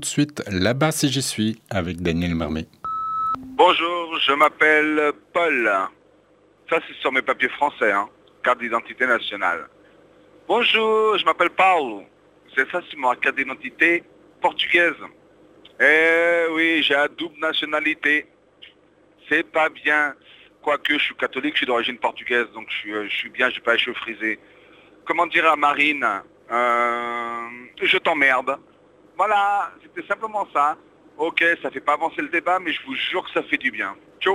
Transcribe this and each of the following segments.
de suite Là-bas si j'y suis avec Daniel Marmé. Bonjour, je m'appelle Paul. Ça c'est sur mes papiers français, hein. Carte d'identité nationale. Bonjour, je m'appelle Paulo. C'est ça sur ma carte d'identité portugaise. Eh oui, j'ai la double nationalité. C'est pas bien. Quoique je suis catholique, je suis d'origine portugaise, donc je suis bien, j'ai pas les cheveux frisés. Comment dire à Marine, je t'emmerde. Voilà, c'était simplement ça. Ok, ça fait pas avancer le débat, mais je vous jure que ça fait du bien. Ciao.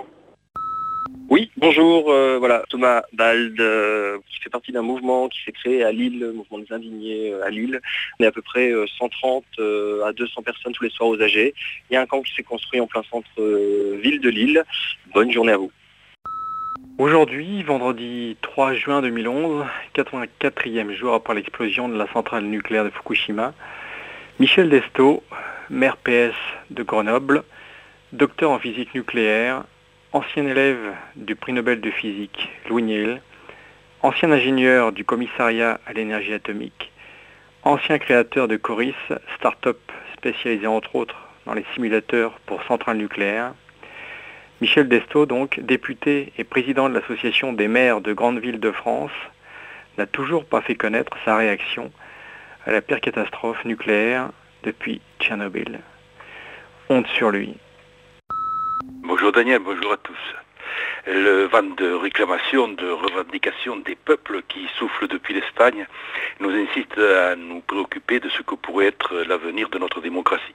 Oui, bonjour, voilà, Thomas Bald, qui fait partie d'un mouvement qui s'est créé à Lille, le mouvement des indignés à Lille. On est à peu près 130 à 200 personnes tous les soirs aux AG. Il y a un camp qui s'est construit en plein centre ville de Lille. Bonne journée à vous. Aujourd'hui, vendredi 3 juin 2011, 84e jour après l'explosion de la centrale nucléaire de Fukushima, Michel Destau, maire PS de Grenoble, docteur en physique nucléaire, ancien élève du prix Nobel de physique Louis Néel, ancien ingénieur du commissariat à l'énergie atomique, ancien créateur de Coris, start-up spécialisé entre autres dans les simulateurs pour centrales nucléaires. Michel Destau, donc, député et président de l'association des maires de grandes villes de France, n'a toujours pas fait connaître sa réaction à la pire catastrophe nucléaire depuis Tchernobyl. Honte sur lui. Bonjour Daniel, bonjour à tous. Le vent de réclamation, de revendication des peuples qui soufflent depuis l'Espagne nous incite à nous préoccuper de ce que pourrait être l'avenir de notre démocratie.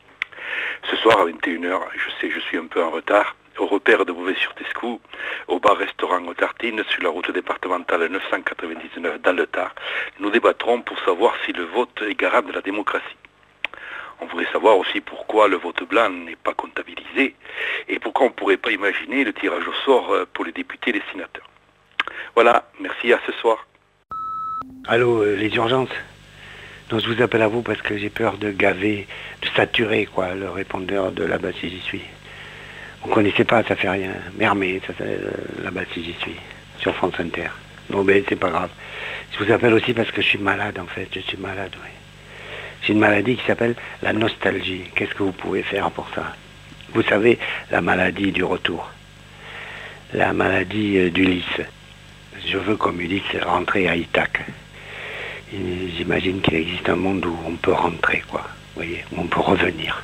Ce soir à 21h, je sais, je suis un peu en retard, au repère de Beauvais-sur-Tescou, au bar-restaurant aux Tartines, sur la route départementale 999 dans le Tard, nous débattrons pour savoir si le vote est garant de la démocratie. On voudrait savoir aussi pourquoi le vote blanc n'est pas comptabilisé et pourquoi on ne pourrait pas imaginer le tirage au sort pour les députés et les sénateurs. Voilà, merci, à ce soir. Allô, les urgences. Donc je vous appelle à vous parce que j'ai peur de gaver, de saturer le répondeur de Là-bas si j'y suis. Vous connaissez pas, ça fait rien. Mermé, ça fait Là-bas si j'y suis, sur France Inter. Non mais c'est pas grave. Je vous appelle aussi parce que je suis malade en fait, je suis malade, oui. J'ai une maladie qui s'appelle la nostalgie. Qu'est-ce que vous pouvez faire pour ça? Vous savez, la maladie du retour. La maladie d'Ulysse. Je veux comme Ulysse rentrer à Ithaque. J'imagine qu'il existe un monde où on peut rentrer, quoi. Vous voyez, où on peut revenir.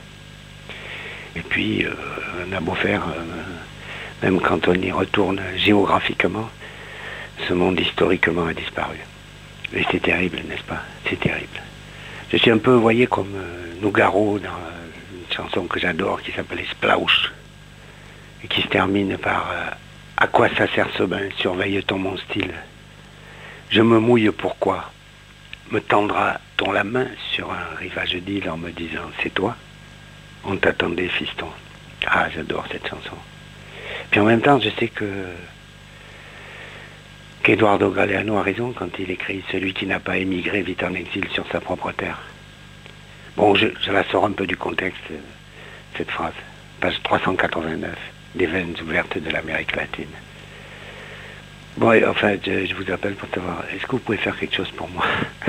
Et puis, on a beau faire, même quand on y retourne géographiquement, ce monde historiquement a disparu. Et c'est terrible, n'est-ce pas? C'est terrible. Je suis un peu, vous voyez, comme Nougaro dans une chanson que j'adore qui s'appelle Splauch et qui se termine par à quoi ça sert ce bain, surveille-t-on mon style? Je me mouille pourquoi? Me tendra-t-on la main sur un rivage d'île en me disant c'est toi? On t'attendait, fiston. Ah, j'adore cette chanson. Puis en même temps, je sais qu'Eduardo Galeano a raison quand il écrit « Celui qui n'a pas émigré vit en exil sur sa propre terre ». Bon, je la sors un peu du contexte, cette phrase. Page 389, des veines ouvertes de l'Amérique latine. Bon, et enfin, je vous appelle pour savoir, est-ce que vous pouvez faire quelque chose pour moi?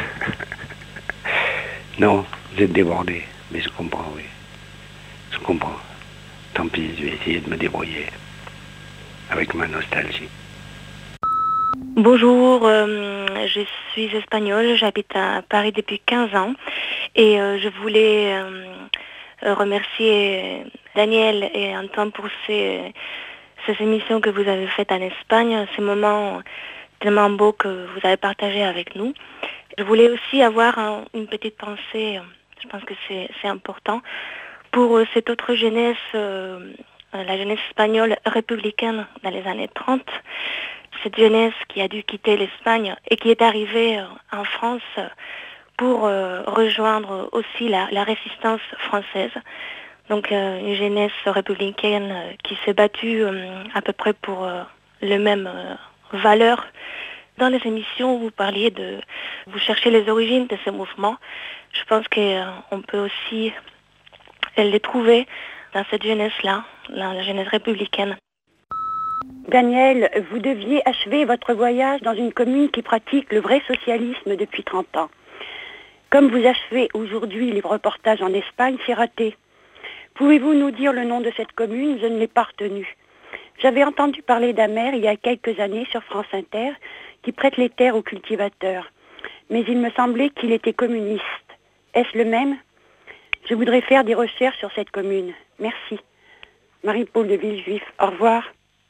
Non, vous êtes débordé, mais je comprends, oui. Je comprends. Tant pis, je vais essayer de me débrouiller avec ma nostalgie. Bonjour, je suis espagnole, j'habite à Paris depuis 15 ans et je voulais remercier Daniel et Antoine pour ces émissions que vous avez faites en Espagne, ces moments tellement beaux que vous avez partagés avec nous. Je voulais aussi avoir une petite pensée, je pense que c'est important, pour cette autre jeunesse, la jeunesse espagnole républicaine dans les années 30. Cette jeunesse qui a dû quitter l'Espagne et qui est arrivée en France pour rejoindre aussi la résistance française. Donc une jeunesse républicaine qui s'est battue à peu près pour les mêmes valeurs. Dans les émissions, vous parliez vous cherchez les origines de ce mouvement. Je pense qu'on peut aussi les trouver dans cette jeunesse-là, la jeunesse républicaine. Daniel, vous deviez achever votre voyage dans une commune qui pratique le vrai socialisme depuis 30 ans. Comme vous achevez aujourd'hui les reportages en Espagne, c'est raté. Pouvez-vous nous dire le nom de cette commune? Je ne l'ai pas retenu. J'avais entendu parler d'un maire il y a quelques années sur France Inter qui prête les terres aux cultivateurs. Mais il me semblait qu'il était communiste. Est-ce le même? Je voudrais faire des recherches sur cette commune. Merci. Marie-Paul de Villejuif, au revoir.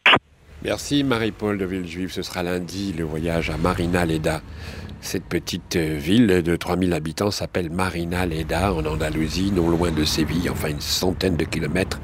Merci Marie-Paul de Villejuif. Ce sera lundi le voyage à Marina Leda. Cette petite ville de 3000 habitants s'appelle Marina Leda en Andalousie, non loin de Séville, enfin une centaine de kilomètres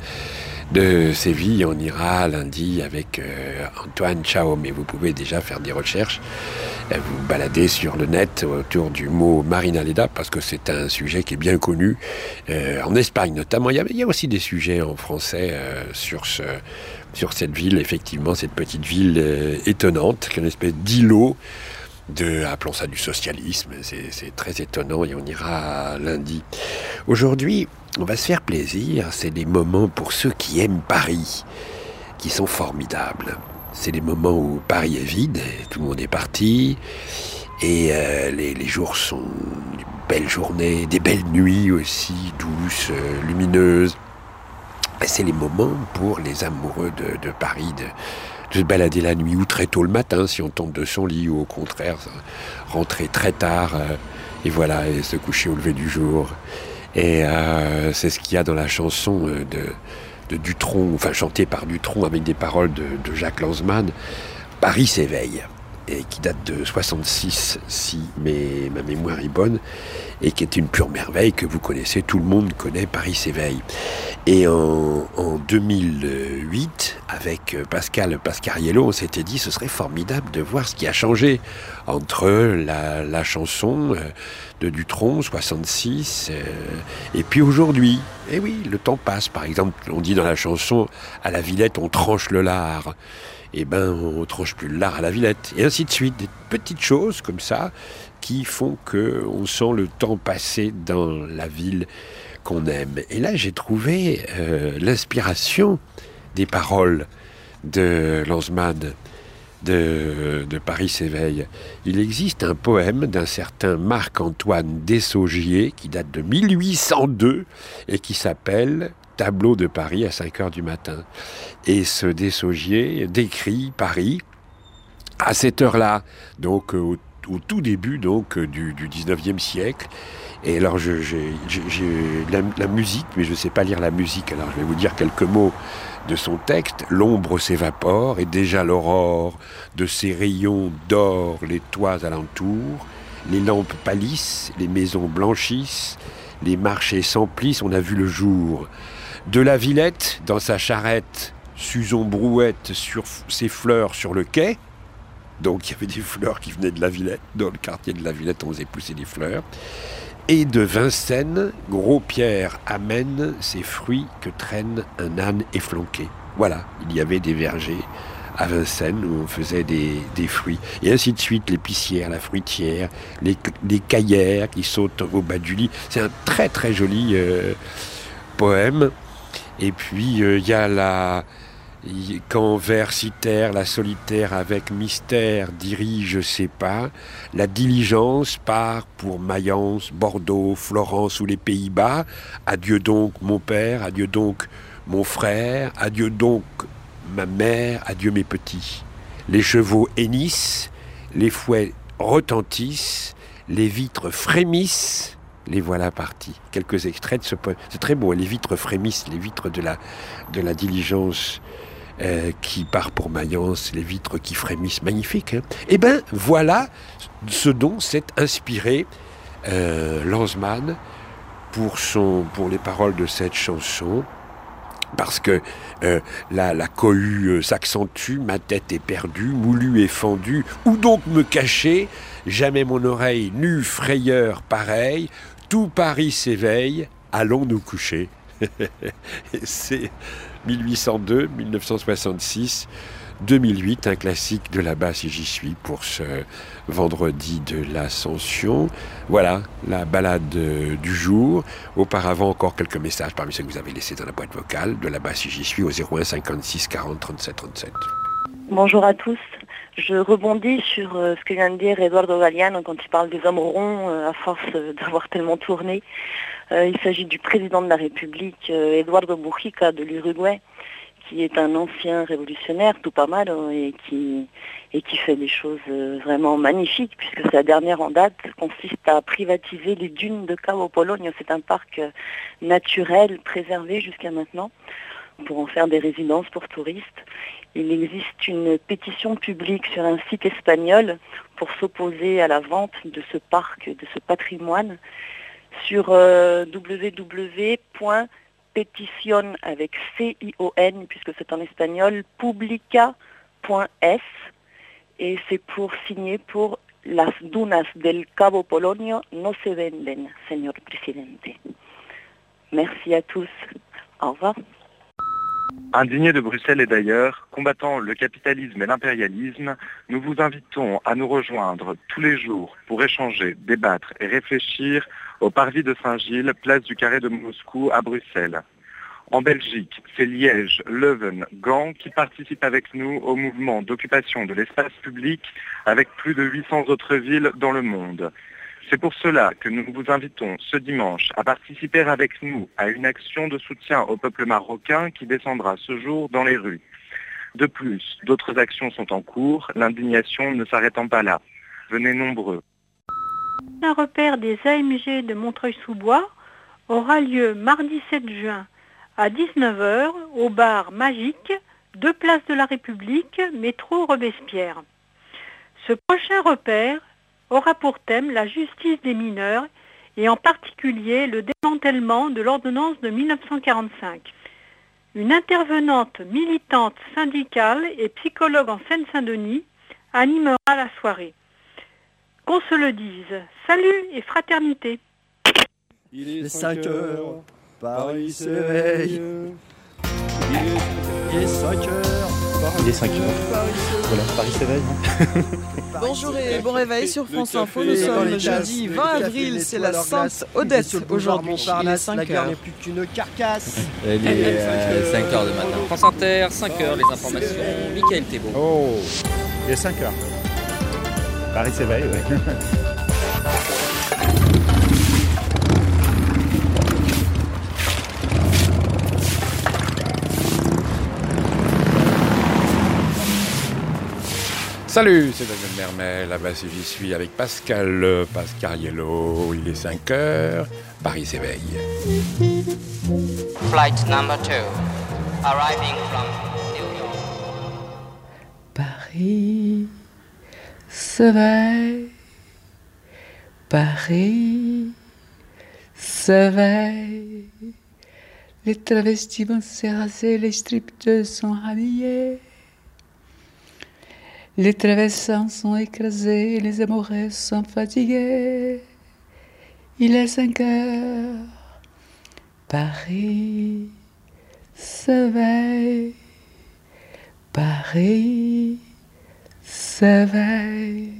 de Séville. On ira lundi avec Antoine Chao, mais vous pouvez déjà faire des recherches, vous balader sur le net autour du mot Marina Leda, parce que c'est un sujet qui est bien connu en Espagne notamment. Il y a aussi des sujets en français sur cette ville, effectivement, cette petite ville étonnante, une espèce d'îlot appelons ça du socialisme. C'est très étonnant et on ira lundi. Aujourd'hui, on va se faire plaisir. C'est des moments pour ceux qui aiment Paris, qui sont formidables. C'est des moments où Paris est vide, tout le monde est parti, et les jours sont de belles journées, des belles nuits aussi, douces, lumineuses. Et c'est les moments pour les amoureux de Paris, de se balader la nuit ou très tôt le matin si on tombe de son lit, ou au contraire rentrer très tard et voilà, et se coucher au lever du jour. Et c'est ce qu'il y a dans la chanson de Dutronc, enfin chantée par Dutronc avec des paroles de Jacques Lanzmann, Paris s'éveille, et qui date de 66 si ma mémoire est bonne, et qui est une pure merveille que vous connaissez, tout le monde connaît Paris s'éveille. Et en 2008, avec Pascal Pascariello, on s'était dit ce serait formidable de voir ce qui a changé entre la chanson de Dutronc, 66, et puis aujourd'hui. Et oui, le temps passe. Par exemple, on dit dans la chanson « À la Villette, on tranche le lard ». Eh ben, on tranche plus le lard à la Villette. Et ainsi de suite. Des petites choses comme ça qui font qu'on sent le temps passer dans la ville qu'on aime. Et là, j'ai trouvé l'inspiration des paroles de Lanzmann, de Paris s'éveille. Il existe un poème d'un certain Marc-Antoine Dessaugiers qui date de 1802 et qui s'appelle Tableau de Paris à 5h du matin. Et ce Dessaugiers décrit Paris à cette heure-là, donc au tout début donc du 19e siècle. Et alors j'ai la musique, mais je ne sais pas lire la musique, alors je vais vous dire quelques mots de son texte. L'ombre s'évapore et déjà l'aurore de ses rayons d'or les toits alentours, les lampes pâlissent, les maisons blanchissent, les marchés s'emplissent, on a vu le jour. De la Villette, dans sa charrette, Suzon brouette sur ses fleurs sur le quai. Donc il y avait des fleurs qui venaient de la Villette. Dans le quartier de la Villette, on faisait pousser des fleurs. Et de Vincennes, Gros-Pierre amène ses fruits que traîne un âne efflanqué. Voilà, il y avait des vergers à Vincennes où on faisait des fruits. Et ainsi de suite, l'épicière, la fruitière, les caillères qui sautent au bas du lit. C'est un très très joli poème. Et puis il y a quand vers Citerre, la solitaire avec mystère dirige ses pas, la diligence part pour Mayence, Bordeaux, Florence ou les Pays-Bas. Adieu donc mon père, adieu donc mon frère, adieu donc ma mère, adieu mes petits. Les chevaux hennissent, les fouets retentissent, les vitres frémissent. Les voilà partis. Quelques extraits de ce poème. C'est très beau. Les vitres frémissent, les vitres de la diligence qui part pour Mayence, les vitres qui frémissent. Magnifique. Hein. Eh bien, voilà ce dont s'est inspiré Lanzmann pour les paroles de cette chanson. Parce que la cohue s'accentue, ma tête est perdue, moulue et fendue. Où donc me cacher? Jamais mon oreille n'eut frayeur pareille. Tout Paris s'éveille, allons nous coucher. C'est 1802, 1966, 2008, un classique de là-bas si j'y suis pour ce vendredi de l'Ascension. Voilà, la balade du jour. Auparavant, encore quelques messages parmi ceux que vous avez laissés dans la boîte vocale de là-bas si j'y suis au 01 56 40 37 37. Bonjour à tous. Je rebondis sur ce que vient de dire Eduardo Galeano quand il parle des hommes ronds à force d'avoir tellement tourné. Il s'agit du président de la République, Eduardo Mujica de l'Uruguay, qui est un ancien révolutionnaire, tout pas mal, et qui fait des choses vraiment magnifiques, puisque sa dernière en date consiste à privatiser les dunes de Cabo Polonio. C'est un parc naturel préservé jusqu'à maintenant, pour en faire des résidences pour touristes. Il existe une pétition publique sur un site espagnol pour s'opposer à la vente de ce parc, de ce patrimoine, sur www.petition avec CION, puisque c'est en espagnol, publica.es, et c'est pour signer pour las dunas del Cabo Polonio no se venden, señor presidente. Merci à tous. Au revoir. Indignés de Bruxelles et d'ailleurs, combattant le capitalisme et l'impérialisme, nous vous invitons à nous rejoindre tous les jours pour échanger, débattre et réfléchir au Parvis de Saint-Gilles, place du Carré de Moscou à Bruxelles. En Belgique, c'est Liège, Leuven, Gand qui participent avec nous au mouvement d'occupation de l'espace public avec plus de 800 autres villes dans le monde. C'est pour cela que nous vous invitons ce dimanche à participer avec nous à une action de soutien au peuple marocain qui descendra ce jour dans les rues. De plus, d'autres actions sont en cours, l'indignation ne s'arrêtant pas là. Venez nombreux. Un repère des AMG de Montreuil-sous-Bois aura lieu mardi 7 juin à 19h au bar Magique, 2 places de la République, métro Robespierre. Ce prochain repère aura pour thème la justice des mineurs et en particulier le démantèlement de l'ordonnance de 1945. Une intervenante militante syndicale et psychologue en Seine-Saint-Denis animera la soirée. Qu'on se le dise, salut et fraternité. Il est 5 heures, Paris s'éveille. Il est 5 heures. Il est 5 heures. Voilà, Paris s'éveille. Bonjour et bon réveil sur France Info. Nous sommes jeudi 20 avril, c'est la Sainte Odette aujourd'hui. Il est 5 heures. n'est plus qu'une carcasse. Il est 5 heures de matin. France Inter, 5 heures, les informations. Mickaël Thébault. Oh, il est 5 heures. Paris s'éveille, oui. Salut, c'est Daniel Mermel, là-bas si j'y suis avec Pascal Pascariello, il est 5 heures, Paris s'éveille. Flight number 2, arriving from New York. Paris s'éveille, Paris s'éveille, les travestis vont s'éraser, les stripteaux sont habillés. Les traversins sont écrasés, les amoureux sont fatigués. Il est 5 heures, Paris s'éveille, Paris s'éveille.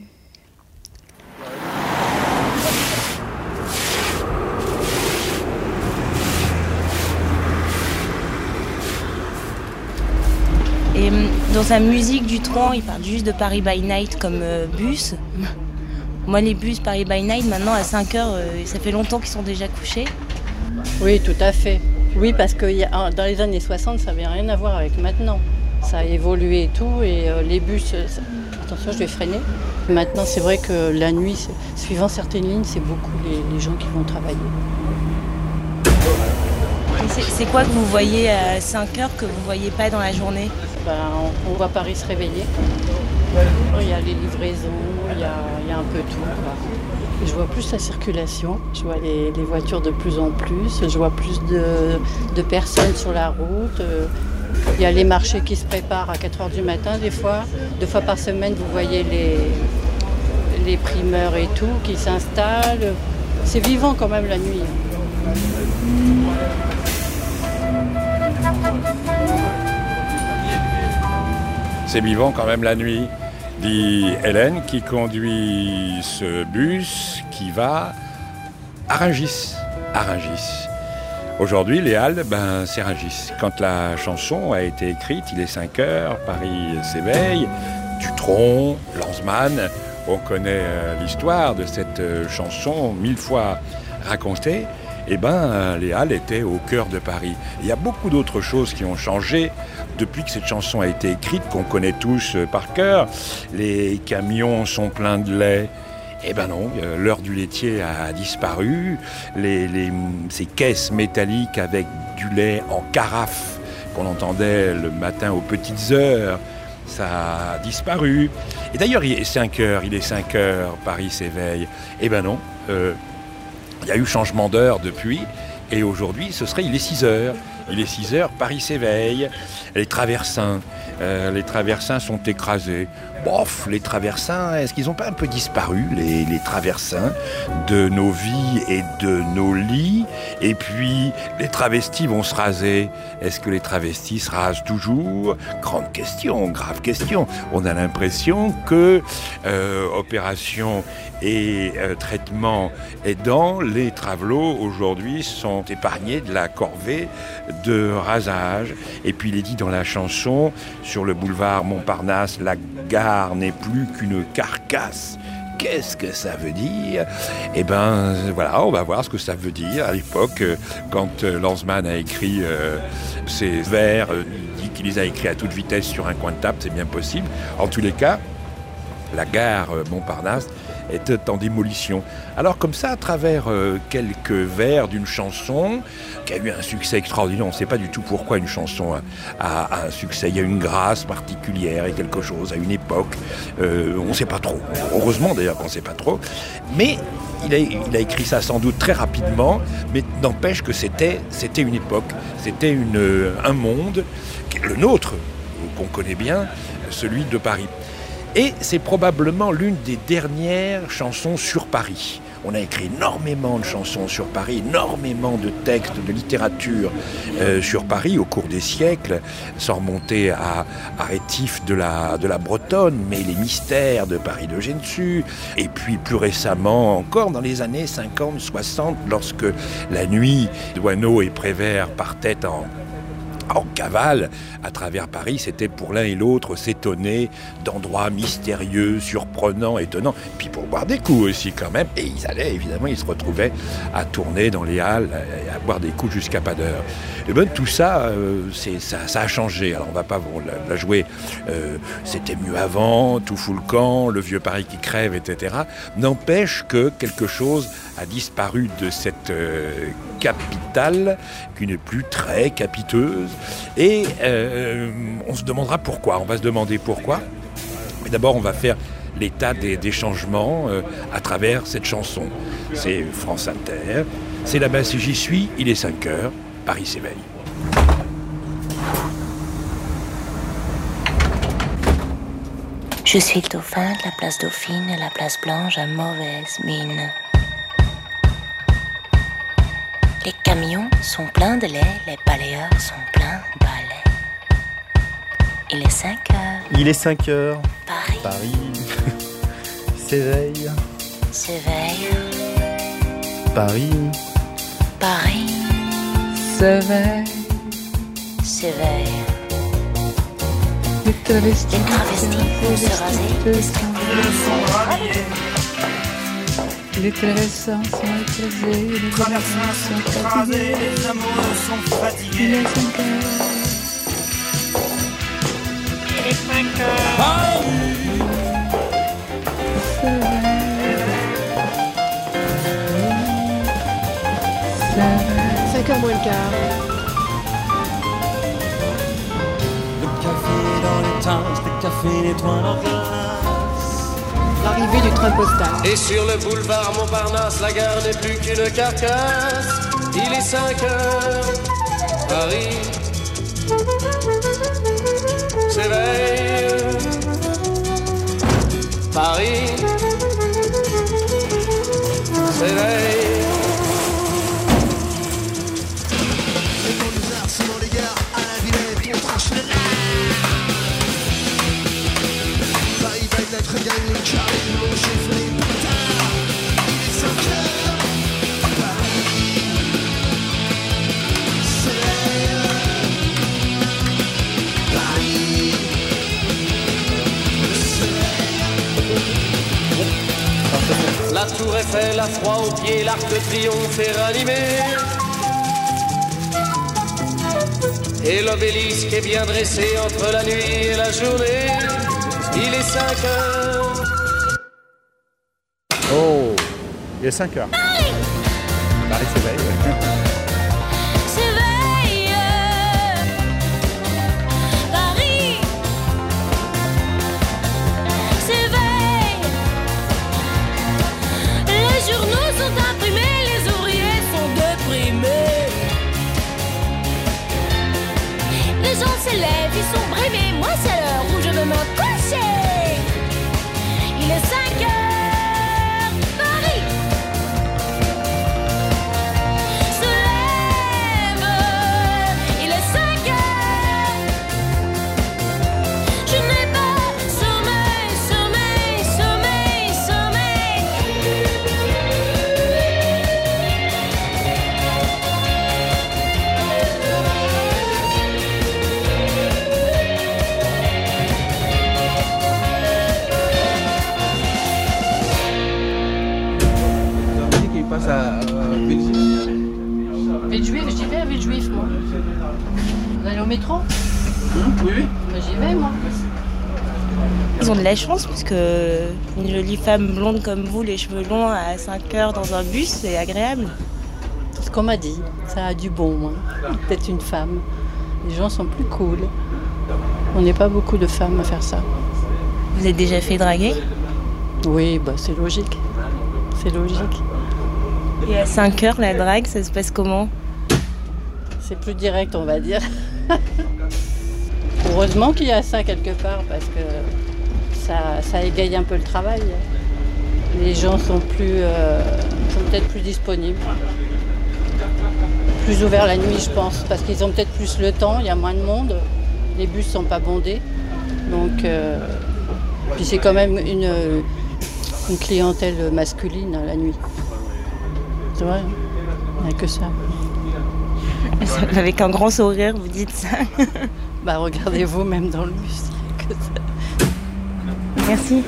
Et dans sa musique du Tron, il parle juste de Paris by Night comme bus. Moi, les bus Paris by Night, maintenant à 5 heures, ça fait longtemps qu'ils sont déjà couchés. Oui, tout à fait. Oui, parce que dans les années 60, ça n'avait rien à voir avec maintenant. Ça a évolué et tout, et les bus... Attention, je vais freiner. Maintenant, c'est vrai que la nuit, suivant certaines lignes, c'est beaucoup les gens qui vont travailler. C'est quoi que vous voyez à 5 heures que vous ne voyez pas dans la journée ? On voit Paris se réveiller. Il y a les livraisons, il y a un peu tout, quoi. Je vois plus la circulation, je vois les voitures de plus en plus, je vois plus de personnes sur la route. Il y a les marchés qui se préparent à 4h du matin des fois. 2 fois par semaine, vous voyez les primeurs et tout qui s'installent. C'est vivant quand même la nuit. C'est vivant quand même la nuit, dit Hélène qui conduit ce bus qui va à Rungis. Aujourd'hui, les Halles, c'est Rungis. Quand la chanson a été écrite, il est 5 heures, Paris s'éveille, Dutronc, Lanzmann. On connaît l'histoire de cette chanson 1000 fois racontée. Les Halles étaient au cœur de Paris. Il y a beaucoup d'autres choses qui ont changé depuis que cette chanson a été écrite, qu'on connaît tous par cœur. Les camions sont pleins de lait. Non, l'heure du laitier a disparu. Ces caisses métalliques avec du lait en carafe qu'on entendait le matin aux petites heures, ça a disparu. Et d'ailleurs, il est 5 heures, Paris s'éveille. Non, il y a eu changement d'heure depuis, et aujourd'hui, il est 6 heures. Il est 6 heures, Paris s'éveille. Les traversins sont écrasés. Bof, les traversins, est-ce qu'ils n'ont pas un peu disparu, les traversins de nos vies et de nos lits? Et puis, les travestis vont se raser. Est-ce que les travestis se rasent toujours? Grande question, grave question. On a l'impression que opération et traitement aidant, les travelots aujourd'hui sont épargnés de la corvée de rasage. Et puis il est dit dans la chanson, sur le boulevard Montparnasse, la gare n'est plus qu'une carcasse. Qu'est-ce que ça veut dire? On va voir ce que ça veut dire. À l'époque, quand Lanzmann a écrit ses vers, il dit qu'il les a écrits à toute vitesse sur un coin de table, c'est bien possible. En tous les cas, la gare Montparnasse était en démolition. Alors comme ça, à travers quelques vers d'une chanson qui a eu un succès extraordinaire, on ne sait pas du tout pourquoi une chanson a un succès, il y a une grâce particulière et quelque chose à une époque, on ne sait pas trop. Heureusement d'ailleurs qu'on ne sait pas trop, mais il a écrit ça sans doute très rapidement, mais n'empêche que c'était une époque, c'était un monde, le nôtre, qu'on connaît bien, celui de Paris. Et c'est probablement l'une des dernières chansons sur Paris. On a écrit énormément de chansons sur Paris, énormément de textes, de littérature sur Paris au cours des siècles, sans remonter à Rétif de la Bretonne, mais les mystères de Paris de Gensu. Et puis plus récemment encore, dans les années 50-60, lorsque la nuit, Douaneau et Prévert partaient en cavale à travers Paris, c'était pour l'un et l'autre s'étonner d'endroits mystérieux, surprenants, étonnants, puis pour boire des coups aussi quand même, et ils se retrouvaient à tourner dans les halles, à boire des coups jusqu'à pas d'heure. Et tout ça, ça a changé. Alors on va pas la jouer, c'était mieux avant, tout fout le camp, le vieux Paris qui crève, etc. N'empêche que quelque chose a disparu de cette capitale qui n'est plus très capiteuse, et on se demandera pourquoi, on va se demander pourquoi, mais d'abord on va faire l'état des changements à travers cette chanson. C'est France Inter, c'est là-bas si j'y suis, il est 5 heures, Paris s'éveille. Je suis le dauphin de la place Dauphine, la place Blanche à mauvaise mine. Les camions sont pleins de lait, les balayeurs sont pleins de balais. Il est 5 heures. Il est 5 heures. Paris s'éveille. S'éveille. Paris s'éveille. S'éveille. Les travestis vont se raser. Les traversins sont écrasés, les traversins sont fatigués, les amoureux sont fatigués. Il est 5 heures. Il est 5 heures. Paris s'éveille. 5 heures moins le quart. Le café dans les tasses, le café nettoie leur glace. L'arrivée du train postal. Et sur le boulevard Montparnasse, la gare n'est plus qu'une carcasse. Il est 5 heures, Paris s'éveille. Paris s'éveille. Les conduiseurs sont dans les gares, à la Villette, on tranche les Paris va être gagné, Charlie, mon chiffre, les bâtards. Il est 5 heures, Paris s'éveille. Paris fait la froid aux pieds, l'arc de triomphe est ranimé. Et l'obélisque est bien dressé entre la nuit et la journée. Il est 5 heures. Oh, il est 5 heures. Paris s'éveille. S'éveille, Paris s'éveille. Les journaux sont imprimés, les ouvriers sont déprimés. Les gens s'élèvent, ils sont brimés. Moi c'est l'heure où je veux me coucher. Il est 5 heures. À Villejuif, j'y vais à Villejuif, moi. Vous allez au métro? Oui. Moi, j'y vais, moi. Ils ont de la chance parce que une jolie femme blonde comme vous, les cheveux longs à 5 heures dans un bus, c'est agréable. C'est ce qu'on m'a dit, ça a du bon. Hein. Peut-être une femme. Les gens sont plus cool. On n'est pas beaucoup de femmes à faire ça. Vous êtes déjà fait draguer? Oui, bah, c'est logique. C'est logique. Et à 5 heures, la drague, ça se passe comment? C'est plus direct, on va dire. Heureusement qu'il y a ça quelque part, parce que ça égaye un peu le travail. Les gens sont peut-être plus disponibles. Plus ouverts la nuit, je pense, parce qu'ils ont peut-être plus le temps, il y a moins de monde. Les bus ne sont pas bondés. Donc, puis c'est quand même une clientèle masculine la nuit. C'est vrai, il n'y a que ça. Avec un grand sourire, vous dites ça. Bah regardez-vous, même dans le bus, il n'y a que ça. Merci.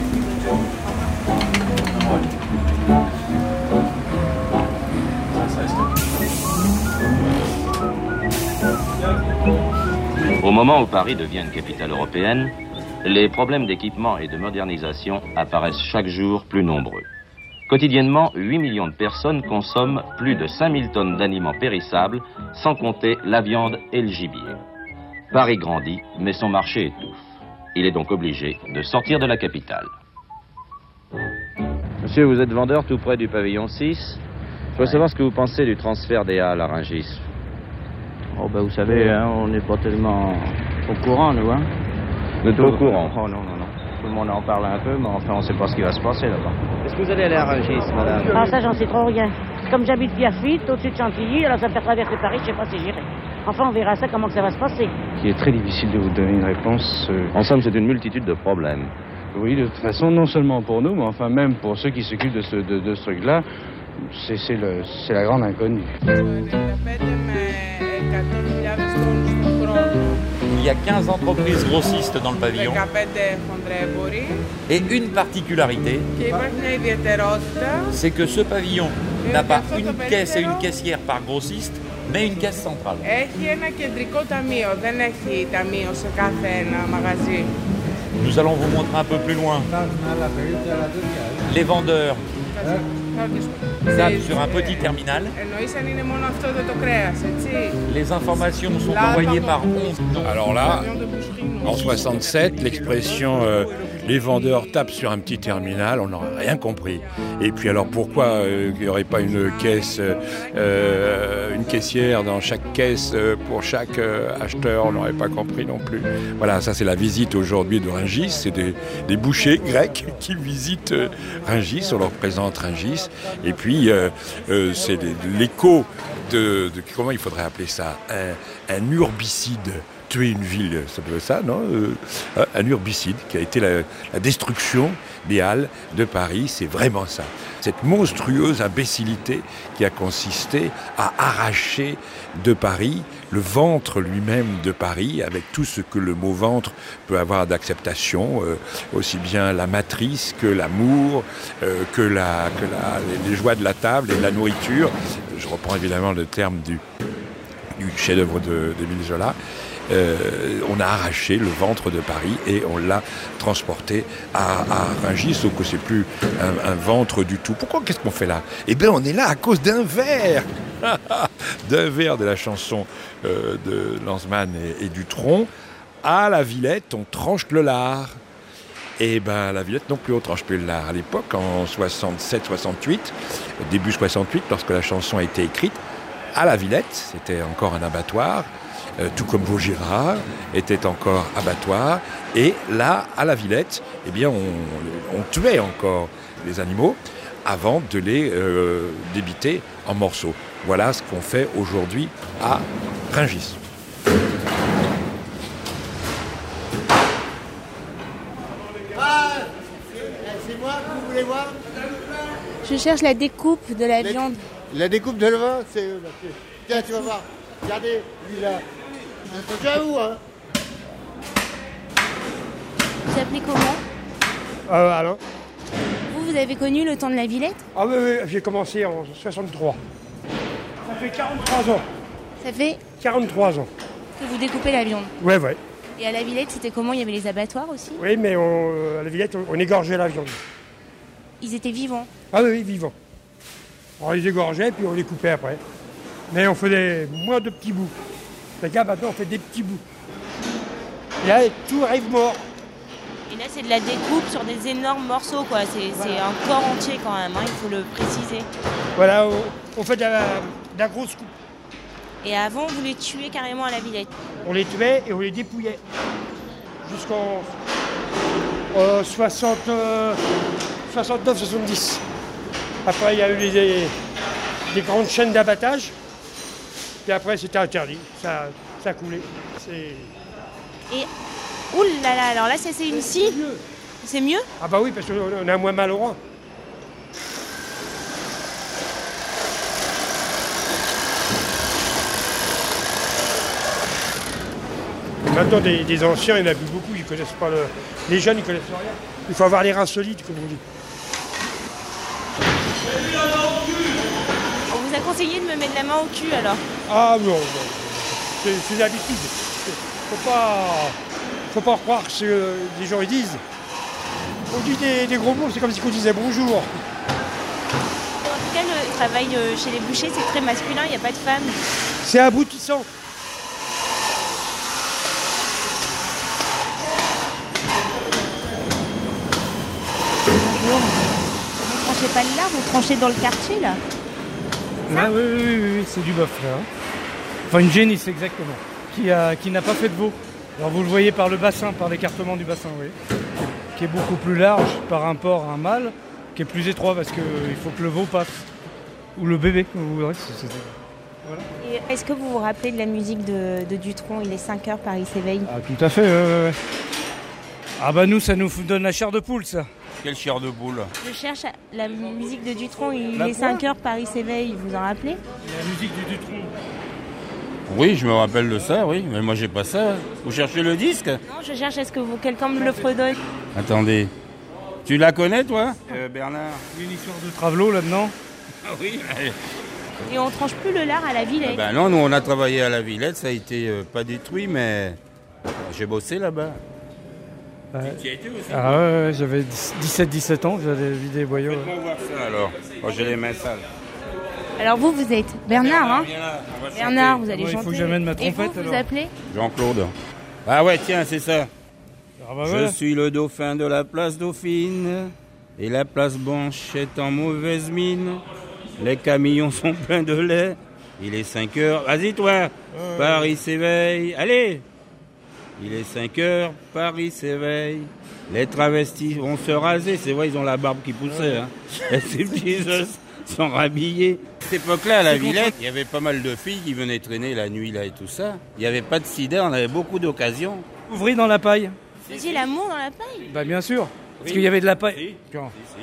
Au moment où Paris devient une capitale européenne, les problèmes d'équipement et de modernisation apparaissent chaque jour plus nombreux. Quotidiennement, 8 millions de personnes consomment plus de 5000 tonnes d'aliments périssables, sans compter la viande et le gibier. Paris grandit, mais son marché étouffe. Il est donc obligé de sortir de la capitale. Monsieur, vous êtes vendeur tout près du pavillon 6. Je veux savoir ce que vous pensez du transfert des Halles à Rungis. Oh ben vous savez, hein, on n'est pas tellement au courant, nous. Hein. Vous n'êtes pas au courant? Oh non. Tout le monde en parle un peu, mais enfin on ne sait pas ce qui va se passer là-bas. Est-ce que vous allez aller à Rungis, madame? Ah ça j'en sais trop rien. Comme j'habite Pierrefitte, au-dessus de Chantilly, alors ça me fait traverser Paris, je sais pas si j'irai. Enfin on verra ça, comment que ça va se passer. Il est très difficile de vous donner une réponse. En somme, c'est une multitude de problèmes. Oui, de toute façon, non seulement pour nous, mais enfin même pour ceux qui s'occupent de ce truc-là, c'est la grande inconnue. Il y a 15 entreprises grossistes dans le pavillon. Et une particularité, c'est que ce pavillon n'a pas une caisse et une caissière par grossiste, mais une caisse centrale. Nous allons vous montrer un peu plus loin. Les vendeurs tapent sur un petit terminal. Les informations sont envoyées par 11. Alors là, en 67, l'expression les vendeurs tapent sur un petit terminal, on n'aurait rien compris. Et puis alors pourquoi il n'y aurait pas une caisse, une caissière dans chaque caisse pour chaque acheteur, on n'aurait pas compris non plus. Voilà, ça c'est la visite aujourd'hui de Rungis, c'est des bouchers grecs qui visitent Rungis, on leur présente Rungis. Et puis c'est l'écho de comment il faudrait appeler ça, un urbicide. Tuer une ville, ça peut être ça, non? Un urbicide qui a été la destruction des Halles de Paris, c'est vraiment ça. Cette monstrueuse imbécilité qui a consisté à arracher de Paris le ventre lui-même de Paris, avec tout ce que le mot ventre peut avoir d'acceptation, aussi bien la matrice que l'amour, que les joies de la table et de la nourriture. Je reprends évidemment le terme du chef-d'œuvre d'Émile Zola. On a arraché le ventre de Paris et on l'a transporté à Rungis, sauf que c'est plus un ventre du tout. Pourquoi? Qu'est-ce qu'on fait là? Eh bien, on est là à cause d'un vers d'un vers de la chanson de Lanzmann et Dutronc. À la Villette, on tranche le lard. Et bien, à la Villette non plus, on tranche plus le lard. À l'époque, en 67-68, début 68, lorsque la chanson a été écrite, à la Villette, c'était encore un abattoir, tout comme Vaugirard était encore abattoir. Et là, à la Villette, eh bien, on tuait encore les animaux avant de les débiter en morceaux. Voilà ce qu'on fait aujourd'hui à Rungis. C'est moi que vous voulez voir? Je cherche la découpe de la viande. La découpe de la viande, c'est eux. Tiens, tu vas voir. Regardez, lui là. C'est déjà où, hein? Vous appelez comment? Alors Vous avez connu le temps de la Villette? Ah oui, j'ai commencé en 63. Ça fait 43 ans. Ça fait 43 ans. que vous découpez la viande? Ouais. Et à la Villette, c'était comment? Il y avait les abattoirs aussi? Oui, mais à la Villette, on égorgeait la viande. Ils étaient vivants? Ah oui, vivants. On les égorgeait, puis on les coupait après. Mais on faisait moins de petits bouts. Les gars, maintenant, on fait des petits bouts. Et là, tout arrive mort. Et là, c'est de la découpe sur des énormes morceaux, quoi. C'est un corps entier quand même, hein, il faut le préciser. Voilà, on fait de la grosse coupe. Et avant, vous les tuez carrément à la Villette? On les tuait et on les dépouillait. Jusqu'en 69-70. Après, il y a eu des grandes chaînes d'abattage. Puis après, c'était interdit. Ça coulait. Et, oulala, alors là, c'est une scie. C'est mieux? Ah bah oui, parce qu'on a moins mal au rein. Maintenant, des anciens, il y en a plus beaucoup, ils connaissent pas les jeunes, ils connaissent rien. Il faut avoir les reins solides, comme on dit. On vous a conseillé de me mettre la main au cul, alors? Ah non. C'est l'habitude. Faut pas croire ce que les gens ils disent. On dit des gros mots, c'est comme si on disait bonjour. En tout cas, le travail chez les bouchers, c'est très masculin, il n'y a pas de femmes. C'est aboutissant. Vous tranchez pas le lard, vous tranchez dans le quartier, là? Ah oui, c'est du bœuf, là. Enfin, une génisse, exactement. Qui n'a pas fait de veau. Alors, vous le voyez par le bassin, par l'écartement du bassin, oui. Qui est beaucoup plus large par rapport à un mâle, qui est plus étroit parce qu'il faut que le veau passe. Ou le bébé, comme vous voudrez. Voilà. Et est-ce que vous vous rappelez de la musique de Dutronc, il est 5h, Paris s'éveille? Ah, tout à fait, ouais. Ah bah nous, ça nous donne la chair de poule, ça. Quelle chair de poule? Je cherche la musique de Dutronc, il est 5h, Paris s'éveille, vous en rappelez? La musique de Dutronc. Oui, je me rappelle de ça, oui, mais moi j'ai pas ça. Vous cherchez le disque? Non, je cherche, est-ce que quelqu'un me le fredonne? Attendez. Tu la connais, toi, Bernard? Il y a une histoire de Travelot là-dedans. Ah oui. Et on tranche plus le lard à la Villette? Ben non, nous on a travaillé à la Villette, ça a été pas détruit, mais j'ai bossé là-bas. Ouais. Tu y as été aussi? Ah ouais, j'avais 17 ans, j'avais vidé des boyaux. Faites-moi voir ça alors, quand j'ai les mains sales. Alors vous êtes Bernard, hein? Bernard, vous allez Il chanter. faut que j'amène ma trompette. Et vous appelez? Jean-Claude. Ah ouais, tiens, c'est ça. Ah bah Je voilà. suis le dauphin de la place Dauphine, et la place Blanche est en mauvaise mine. Les camions sont pleins de lait, il est 5h. Vas-y toi, Paris s'éveille, allez. Il est 5h, Paris s'éveille. Les travestis vont se raser, c'est vrai, ils ont la barbe qui poussait. Hein. Et ces petits os sont rhabillés. À cette époque-là, à la Villette, il y avait pas mal de filles qui venaient traîner la nuit là et tout ça. Il n'y avait pas de sida, on avait beaucoup d'occasions. Ouvrir dans la paille. Vous faisiez l'amour dans la paille? Bah bien sûr, parce qu'il y avait de la paille. Si.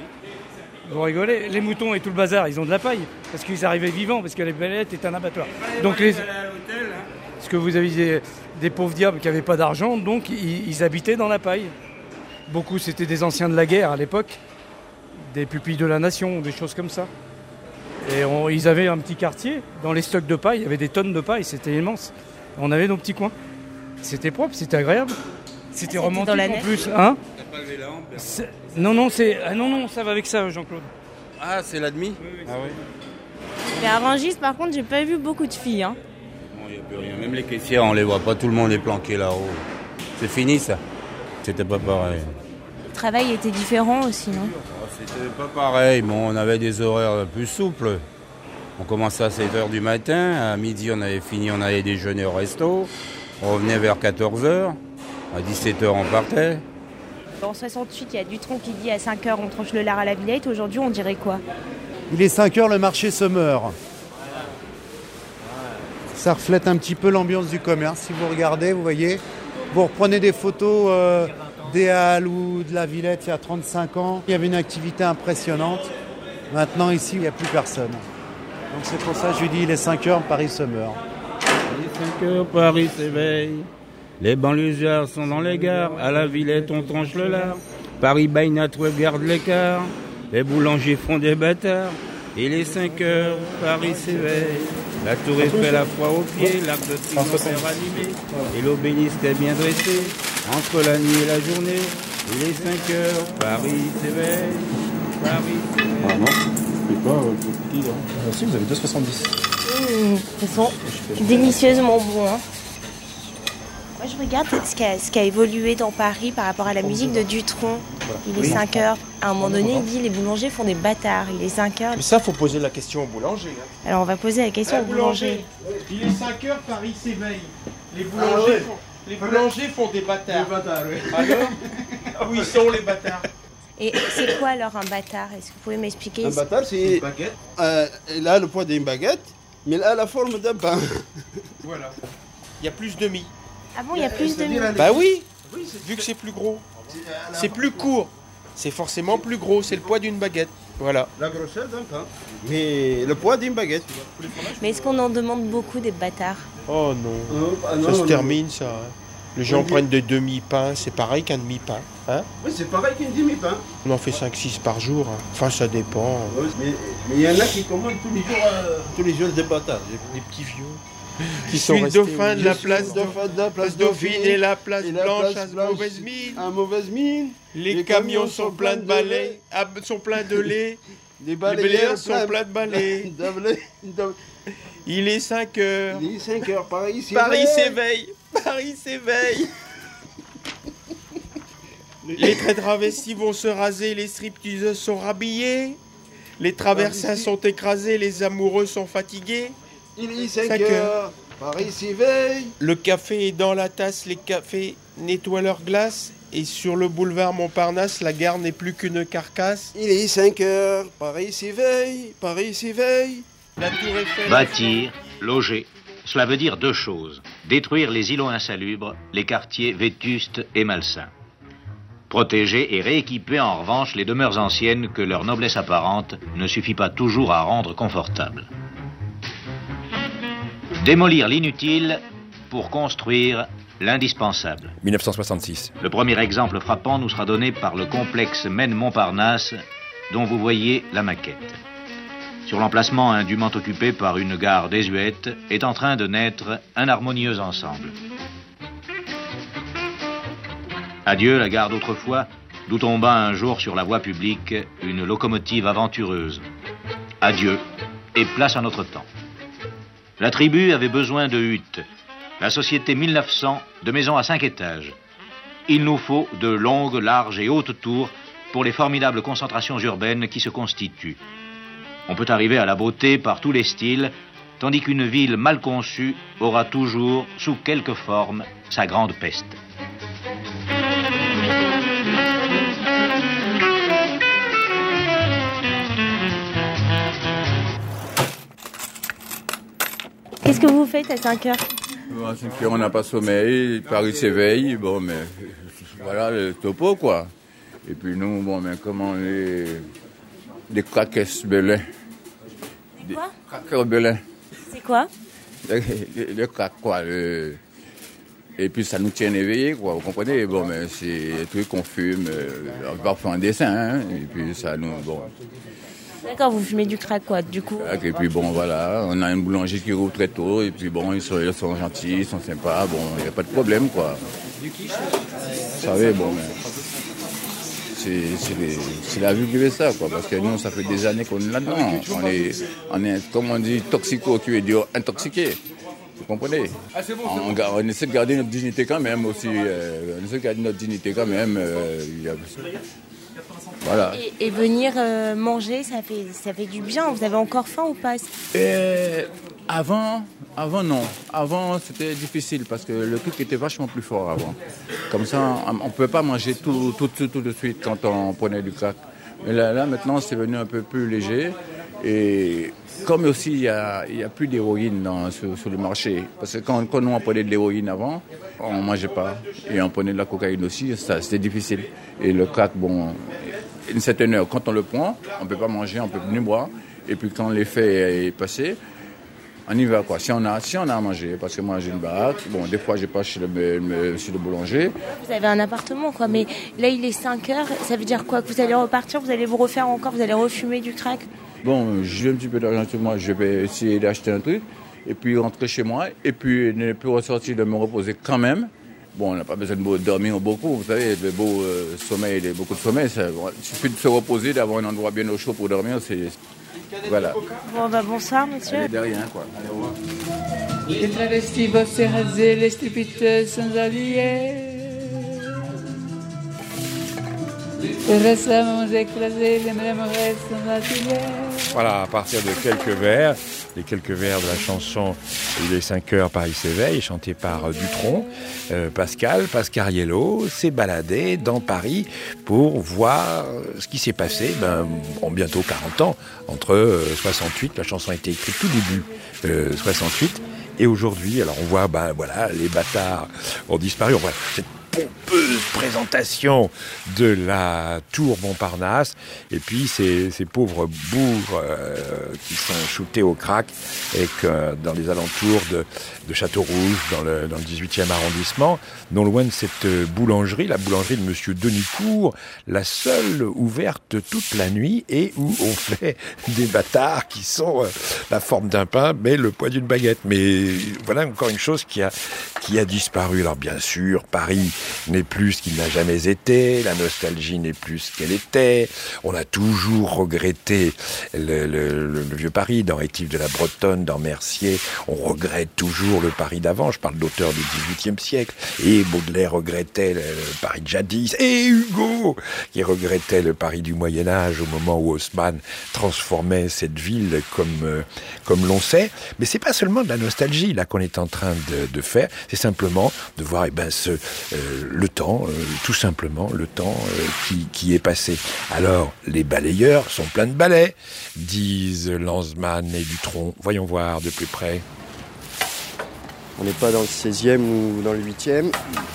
Vous rigolez, les moutons et tout le bazar, ils ont de la paille, parce qu'ils arrivaient vivants, parce que la Villette est un abattoir. Donc parce que vous aviez des pauvres diables qui n'avaient pas d'argent, donc ils habitaient dans la paille. Beaucoup, c'était des anciens de la guerre à l'époque, des pupilles de la nation, des choses comme ça. Et ils avaient un petit quartier, dans les stocks de paille, il y avait des tonnes de paille, c'était immense. On avait nos petits coins. C'était propre, c'était agréable. C'était romantique en plus. Hein? T'as pas levé la hampe? Non, ça va avec ça, Jean-Claude. Ah, c'est la demi? Ah oui. Mais à Rungis, par contre, j'ai pas vu beaucoup de filles. Hein. Non, il n'y a plus rien. Même les caissières, on les voit pas. Tout le monde est planqué là-haut. C'est fini, ça. C'était pas pareil. Le travail était différent aussi, non? C'était pas pareil. Bon, on avait des horaires plus souples. On commençait à 7h du matin. À midi, on avait fini, on allait déjeuner au resto. On revenait vers 14h. À 17h, on partait. En 68, il y a Dutronc qui dit à 5h, on tranche le lard à la Villette. Aujourd'hui, on dirait quoi? Il est 5h, le marché se meurt. Ça reflète un petit peu l'ambiance du commerce. Si vous regardez, vous voyez, vous reprenez des photos des Halles ou de la Villette il y a 35 ans. Il y avait une activité impressionnante. Maintenant, ici, il n'y a plus personne. Donc c'est pour ça que je lui dis, il est 5h, Paris se meurt. Il est 5h, Paris s'éveille. Les banlieusards sont dans les gares. À la Villette, on tranche le lard. Paris by Night regarde l'écart. Les boulangers font des bâtards. Il est 5h, Paris s'éveille. La tour Eiffel a froid aux pieds. L'arc de triomphe est rallumé. Et l'obélisque est bien dressé. Entre la nuit et la journée, il est 5h, Paris s'éveille. Paris s'éveille. Ah non, c'est pas petit là. Si, vous avez 2,70. Ils sont délicieusement bons. Hein. Moi, je regarde ce qui a évolué dans Paris par rapport à la musique de Dutronc. Il est 5h. À un moment donné, il dit les boulangers font des bâtards. Il est 5h. Mais ça, faut poser la question au boulanger. Hein. Alors, on va poser la question au boulanger. Il est 5h, Paris s'éveille. Les boulangers, les boulangers font des bâtards. Des bâtards, oui. Alors, où ils sont les bâtards? Et c'est quoi alors un bâtard? Est-ce que vous pouvez m'expliquer? Un bâtard, c'est une baguette. Il a le poids d'une baguette, mais il a la forme d'un pain. Voilà. Il y a plus de mie. Ah bon, il y a plus de mie? Bah oui, vu que c'est plus gros. C'est plus court. C'est forcément plus gros, c'est le poids d'une baguette. Voilà. La grosseur d'un pain. Mais le poids d'une baguette. Mais est-ce qu'on en demande beaucoup des bâtards? Oh non. Ça se termine ça. Hein. Les gens prennent des demi-pains, c'est pareil qu'un demi-pain. Hein? Oui, c'est pareil qu'un demi-pain. On en fait 5-6 par jour. Hein. Enfin, ça dépend. Mais il y en a qui commandent tous les jours des bâtards. Des petits vieux. Qui sont restés. Dauphin de la place Dauphine et la place Blanche à mauvaise mine. À mauvaise mine. Les camions sont pleins de balais, sont pleins de lait. Les balayeurs sont pleins de balais. Il est 5h. Il est 5h, Paris s'éveille. Paris s'éveille. Paris s'éveille. Les très travestis vont se raser, les stripteaseuses sont rhabillées. Les traversins sont écrasés, les amoureux sont fatigués. Il est 5h, Paris s'éveille. Le café est dans la tasse, les cafés nettoient leur glace. Et sur le boulevard Montparnasse, la gare n'est plus qu'une carcasse. Il est 5h, Paris s'éveille, Paris s'éveille. La tour Eiffel... Bâtir, loger, cela veut dire deux choses. Détruire les îlots insalubres, les quartiers vétustes et malsains. Protéger et rééquiper en revanche les demeures anciennes que leur noblesse apparente ne suffit pas toujours à rendre confortables. Démolir l'inutile pour construire l'indispensable. 1966. Le premier exemple frappant nous sera donné par le complexe Maine-Montparnasse dont vous voyez la maquette. Sur l'emplacement indûment occupé par une gare désuète est en train de naître un harmonieux ensemble. Adieu la gare d'autrefois, d'où tomba un jour sur la voie publique une locomotive aventureuse. Adieu et place à notre temps. La tribu avait besoin de huttes. La société 1900 de maisons à 5 étages. Il nous faut de longues, larges et hautes tours pour les formidables concentrations urbaines qui se constituent. On peut arriver à la beauté par tous les styles, tandis qu'une ville mal conçue aura toujours, sous quelque forme, sa grande peste. Qu'est-ce que vous faites à 5 heures? À 5 heures, on n'a pas sommeil, Paris s'éveille, bon, mais voilà le topo, quoi. Et puis nous, bon, mais comment des craquesses belins. Des quoi? Craqueurs belins. C'est quoi? le crack, quoi. Et puis ça nous tient éveillés, quoi, vous comprenez? Bon, mais c'est des trucs qu'on fume, parfois en dessin, hein, et puis ça nous... Bon. D'accord, vous fumez du crack, quoi, du coup. Et puis bon, voilà, on a une boulangerie qui rouvre très tôt, et puis bon, ils sont gentils, ils sont sympas, bon, il n'y a pas de problème, quoi. Vous savez, bon, mais... C'est la vie qui fait ça, quoi, parce que nous, ça fait des années qu'on est là-dedans. On est, comme on dit, toxico, qui veut dire intoxiqué. Vous comprenez? On essaie de garder notre dignité quand même aussi. Voilà. Et venir manger, ça fait du bien. Vous avez encore faim ou pas? Avant non. Avant c'était difficile parce que le truc était vachement plus fort avant. Comme ça, on ne pouvait pas manger tout de suite quand on prenait du crack. Mais là maintenant, c'est venu un peu plus léger. Et comme aussi il y a plus d'héroïne sur le marché, parce que quand nous on prenait de l'héroïne avant, on mangeait pas, et on prenait de la cocaïne aussi, ça c'était difficile. Et le crack, bon, une certaine heure, quand on le prend, on peut pas manger, on peut plus boire, et puis quand l'effet est passé, on y va, quoi. Si on a à manger, parce que moi j'ai une baraque, bon, des fois je passe chez le boulanger. Vous avez un appartement, quoi, mais là il est 5 heures, ça veut dire quoi? Que vous allez repartir, vous allez vous refaire encore, vous allez refumer du crack? Bon, j'ai un petit peu d'argent sur moi, je vais essayer d'acheter un truc, et puis rentrer chez moi, et puis ne plus ressortir, de me reposer quand même. Bon, on n'a pas besoin de dormir beaucoup, vous savez, beaucoup de sommeil, il suffit de se reposer, d'avoir un endroit bien au chaud pour dormir, c'est... Voilà. Bon, bonsoir, monsieur. Allez, de rien, quoi. Allez, au revoir. Les travestis vont se raser, les stupides sans alliés. Les récemment écrasés, les mêmes restent sans atelier. Voilà, à partir de les quelques vers de la chanson Il est 5 heures, Paris s'éveille, chantée par Dutronc, Pascariello s'est baladé dans Paris pour voir ce qui s'est passé en bientôt 40 ans, entre 68, la chanson a été écrite tout début 68, et aujourd'hui, alors on voit, voilà, les bâtards ont disparu, on voit cette pompeuse présentation de la tour Montparnasse, et puis ces pauvres bourgs qui sont shootés au crack, et que dans les alentours de Château-Rouge, dans le 18e arrondissement, non loin de cette boulangerie, la boulangerie de Monsieur Denicourt, la seule ouverte toute la nuit, et où on fait des bâtards qui sont la forme d'un pain, mais le poids d'une baguette. Mais voilà encore une chose qui a disparu. Alors bien sûr, Paris n'est plus ce qu'il n'a jamais été, la nostalgie n'est plus ce qu'elle était, on a toujours regretté le vieux Paris, dans Rétif de la Bretonne, dans Mercier, on regrette toujours le Paris d'avant, je parle d'auteurs du XVIIIe siècle, et Baudelaire regrettait le Paris de jadis, et Hugo qui regrettait le Paris du Moyen-Âge au moment où Haussmann transformait cette ville comme l'on sait. Mais c'est pas seulement de la nostalgie là qu'on est en train de faire, c'est simplement de voir le temps, tout simplement le temps qui est passé. Alors les balayeurs sont pleins de balais, disent Lanzmann et Dutronc. Voyons voir de plus près. On n'est pas dans le 16e ou dans le 8e.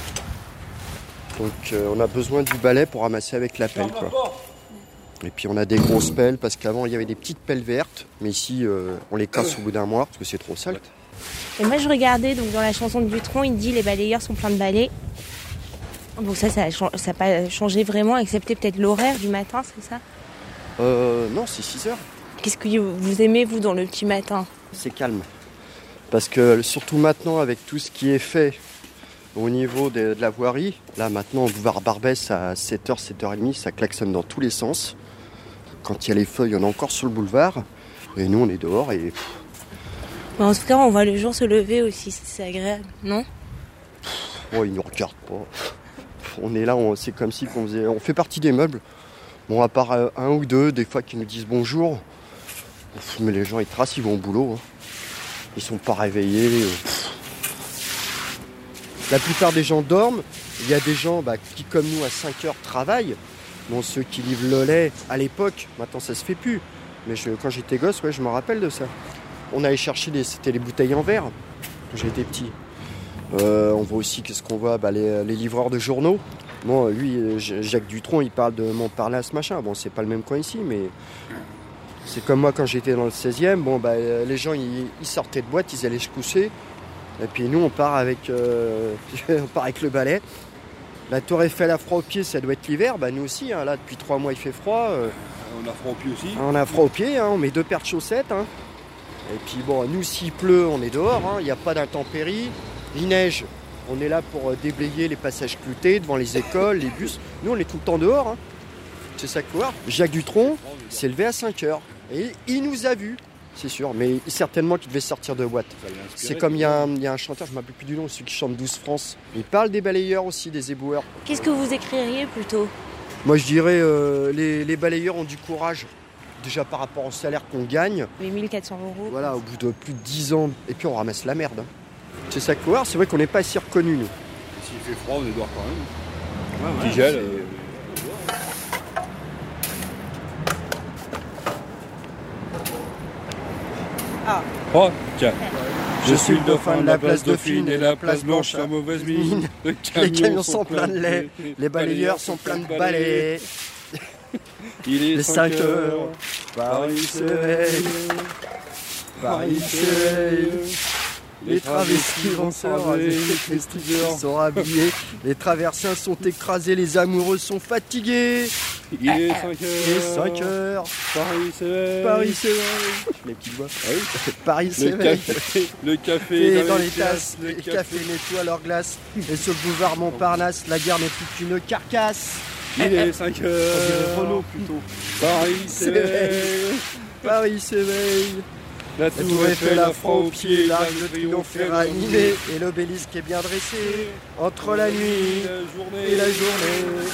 Donc on a besoin du balai pour ramasser avec la pelle, quoi. Et puis on a des grosses pelles, parce qu'avant il y avait des petites pelles vertes, mais ici on les casse au bout d'un mois, parce que c'est trop sale. Et moi je regardais, donc dans la chanson de Dutronc, il dit les balayeurs sont pleins de balais. Donc ça n'a pas changé vraiment, excepté peut-être l'horaire du matin, c'est ça? Non, c'est 6 heures. Qu'est-ce que vous aimez, vous, dans le petit matin? C'est calme. Parce que surtout maintenant, avec tout ce qui est fait au niveau de la voirie, là maintenant, au boulevard Barbès, à 7h, 7h30, ça klaxonne dans tous les sens. Quand il y a les feuilles, on est encore sur le boulevard. Et nous, on est dehors et... En tout cas, on voit le jour se lever aussi, c'est agréable, non? Oh, ils ne nous regardent pas. On est là, c'est comme si on fait partie des meubles. Bon, à part un ou deux, des fois, qui nous disent bonjour. Mais les gens, ils tracent, ils vont au boulot. Hein. Ils sont pas réveillés. La plupart des gens dorment. Il y a des gens qui, comme nous, à 5 heures, travaillent. Bon, ceux qui livrent le lait, à l'époque, maintenant, ça se fait plus. Mais quand j'étais gosse, je me rappelle de ça. On allait chercher c'était les bouteilles en verre, quand j'étais petit. On voit aussi, qu'est-ce qu'on voit, les livreurs de journaux. Bon, lui, Jacques Dutronc, il parle de Montparnasse, machin. Bon, c'est pas le même coin ici, mais C'est comme moi quand j'étais dans le 16e, bon, bah, les gens ils sortaient de boîte, ils allaient se coucher. Et puis nous on part avec le balai. La Tour Eiffel a froid aux pieds, ça doit être l'hiver. Bah, nous aussi, hein, là depuis 3 mois il fait froid. On a froid aux pieds aussi. On a froid aux pieds, hein, on met 2 paires de chaussettes. Hein. Et puis bon, nous s'il pleut, on est dehors, il n'y a pas d'intempéries. Il neige, on est là pour déblayer les passages cloutés devant les écoles, les bus. Nous on est tout le temps dehors. Hein. C'est ça qu'il faut voir. Jacques Dutronc s'est levé à 5h. Et il nous a vus, c'est sûr. Mais certainement qu'il devait sortir de boîte. C'est comme il y a un chanteur, je ne me rappelle plus du nom, celui qui chante 12 France. Il parle des balayeurs aussi, des éboueurs. Qu'est-ce que vous écririez plutôt? Moi je dirais les balayeurs ont du courage. Déjà par rapport au salaire qu'on gagne. 8400 €. Voilà, au bout de plus de 10 ans. Et puis on ramasse la merde. C'est ça qu'il faut voir. C'est vrai qu'on n'est pas assez reconnus, nous. S'il fait froid, on est dehors quand même. Petit gel. Oh, tiens. Je suis le dauphin de la place Dauphine et la place Blanche à mauvaise mine. Les camions sont pleins de lait. Les balayeurs sont pleins de balais. Il est les 5 heures. Paris s'éveille. Paris s'éveille. Les travestis vont se raser, les stripteaseurs sont habillés, les traversins sont écrasés, les amoureux sont fatigués. Il est 5 heures. Il est 5 heures. Paris s'éveille. Paris s'éveille. Les petites voix. Ah oui. Paris s'éveille. Le café dans les tasses, les cafés nettoient leur glace. Et sur le boulevard Montparnasse, la guerre n'est plus qu'une carcasse. Il est 5 heures. On dirait Renault plutôt. Paris s'éveille. Paris s'éveille. La tour Eiffel a froid aux pieds, l'arc de triomphe est ranimé et l'obélisque est bien dressé entre la nuit et la journée.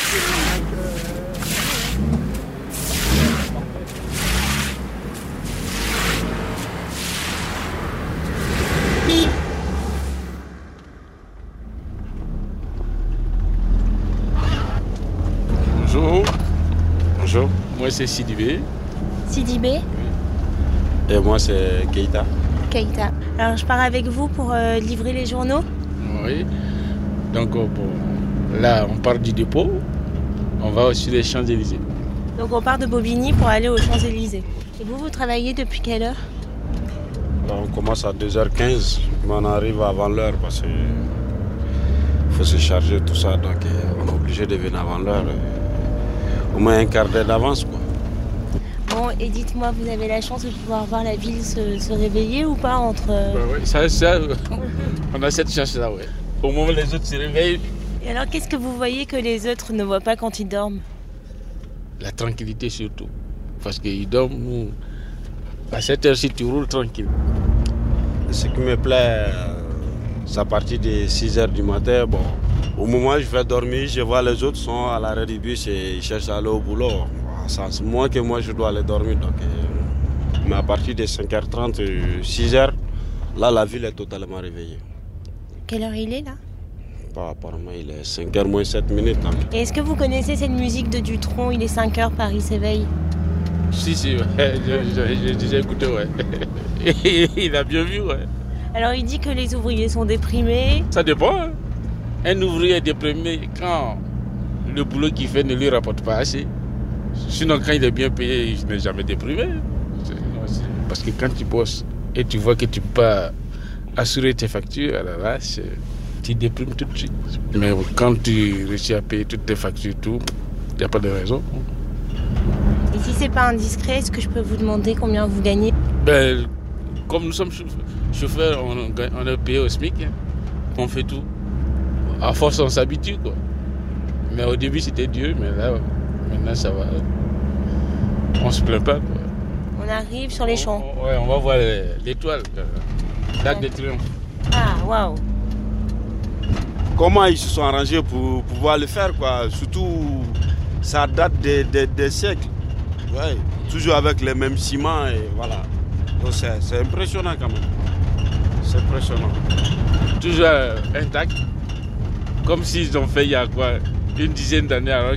Bonjour. Bonjour. Moi c'est Sidibé. Sidibé. Et moi, c'est Keïta. Keïta. Alors, je pars avec vous pour livrer les journaux. Oui. Donc, là, on part du dépôt. On va sur les Champs-Élysées. Donc, on part de Bobigny pour aller aux Champs-Élysées. Et vous travaillez depuis quelle heure? Alors, on commence à 2h15, mais on arrive avant l'heure parce qu'il faut se charger tout ça. Donc, on est obligé de venir avant l'heure. Au moins un quart d'heure d'avance, quoi. Bon, et dites-moi, vous avez la chance de pouvoir voir la ville se réveiller ou pas entre... Oui, ça, on a cette chance-là, oui. Au moment où les autres se réveillent... Et alors, qu'est-ce que vous voyez que les autres ne voient pas quand ils dorment? La tranquillité surtout. Parce qu'ils dorment, nous... À cette heure-ci, tu roules tranquille. Ce qui me plaît, c'est à partir de 6h du matin, bon... Au moment où je vais dormir, je vois les autres sont à l'arrêt du bus et ils cherchent à aller au boulot. C'est moi que moi je dois aller dormir. Donc, mais à partir de 5h30, 6h, là la ville est totalement réveillée. Quelle heure il est là? Apparemment il est 5h moins 7 minutes. Hein. Et est-ce que vous connaissez cette musique de Dutronc, il est 5h, Paris s'éveille? Si, j'ai déjà écouté, ouais. Il a bien vu, ouais. Alors il dit que les ouvriers sont déprimés. Ça dépend. Hein. Un ouvrier est déprimé quand le boulot qu'il fait ne lui rapporte pas assez. Sinon, quand il est bien payé, il n'est jamais déprimé. Parce que quand tu bosses et tu vois que tu peux pas assurer tes factures, alors là, tu déprimes tout de suite. Mais quand tu réussis à payer toutes tes factures, tout, il n'y a pas de raison. Et si c'est pas indiscret, est-ce que je peux vous demander combien vous gagnez? Comme nous sommes chauffeurs, on est payé au SMIC. Hein. On fait tout. À force, on s'habitue, quoi. Mais au début, c'était dur, mais là, maintenant, ça va. On se plaint pas, quoi. On arrive sur les champs. Ouais, on va voir l'étoile, l'Arc de Triomphe. Ah, waouh. Comment ils se sont arrangés pour pouvoir le faire, quoi. Surtout, ça date des siècles. Ouais, toujours avec les mêmes ciments, et voilà. Donc, c'est impressionnant, quand même. C'est impressionnant. Toujours intact. Comme s'ils ont fait il y a quoi, une dizaine d'années avant.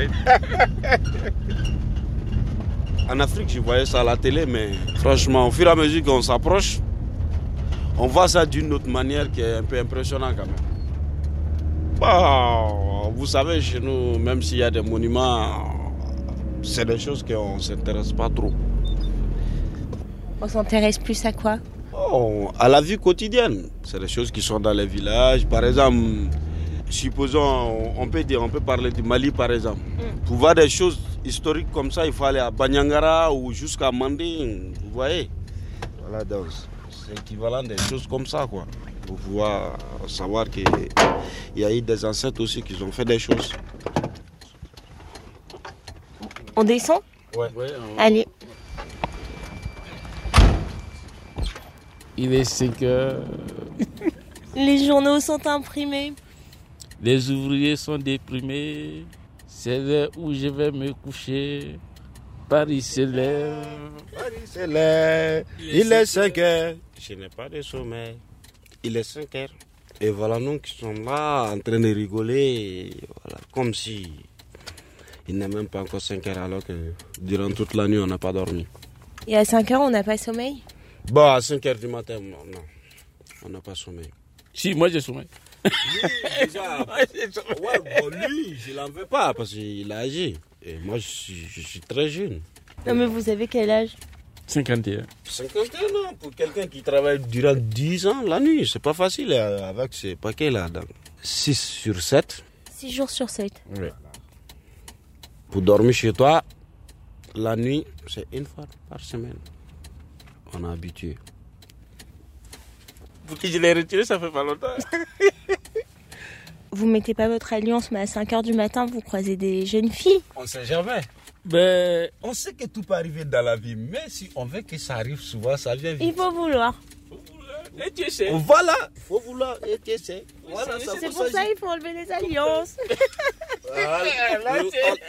En Afrique, je voyais ça à la télé, mais franchement, au fur et à mesure qu'on s'approche, on voit ça d'une autre manière qui est un peu impressionnante quand même. Bon, vous savez, chez nous, même s'il y a des monuments, c'est des choses qu'on ne s'intéresse pas trop. On s'intéresse plus à quoi? À la vie quotidienne. C'est des choses qui sont dans les villages. Par exemple, supposons, on peut parler du Mali par exemple. Pour voir des choses historiques comme ça, il faut aller à Banyangara ou jusqu'à Manding, vous voyez. Voilà, donc c'est équivalent des choses comme ça, quoi. Pour pouvoir savoir qu'il y a eu des ancêtres aussi qui ont fait des choses. On descend? Ouais. Allez. Il est 5 heures. Les journaux sont imprimés. Les ouvriers sont déprimés. C'est l'heure où je vais me coucher. Paris se lève. Paris se lève. Il est 5 heures. Je n'ai pas de sommeil. Il est 5 heures. Et voilà nous qui sommes là en train de rigoler. Voilà, comme si il n'est même pas encore 5 heures alors que durant toute la nuit on n'a pas dormi. Et à 5 heures on n'a pas sommeil? Bah à 5 heures du matin, non. On n'a pas sommeil. Si, moi j'ai sommeil. Lui, je l'en veux pas parce qu'il a agi. Et moi, je suis très jeune. Non, mais vous avez quel âge? 51. 51 ans, pour quelqu'un qui travaille durant 10 ans la nuit, c'est pas facile avec ces paquets-là. 6 sur 7. 6 jours sur 7. Oui. Pour dormir chez toi, la nuit, c'est une fois par semaine. On est habitué. Pour qui je l'ai retiré, ça fait pas longtemps. Vous mettez pas votre alliance, mais à 5 heures du matin, vous croisez des jeunes filles. On sait jamais. Ben, on sait que tout peut arriver dans la vie, mais si on veut que ça arrive souvent, ça vient vite. Il faut vouloir. Et tu sais. Voilà, il faut vouloir et tu sais. Voilà, c'est pour ça qu'il faut enlever les alliances. Voilà,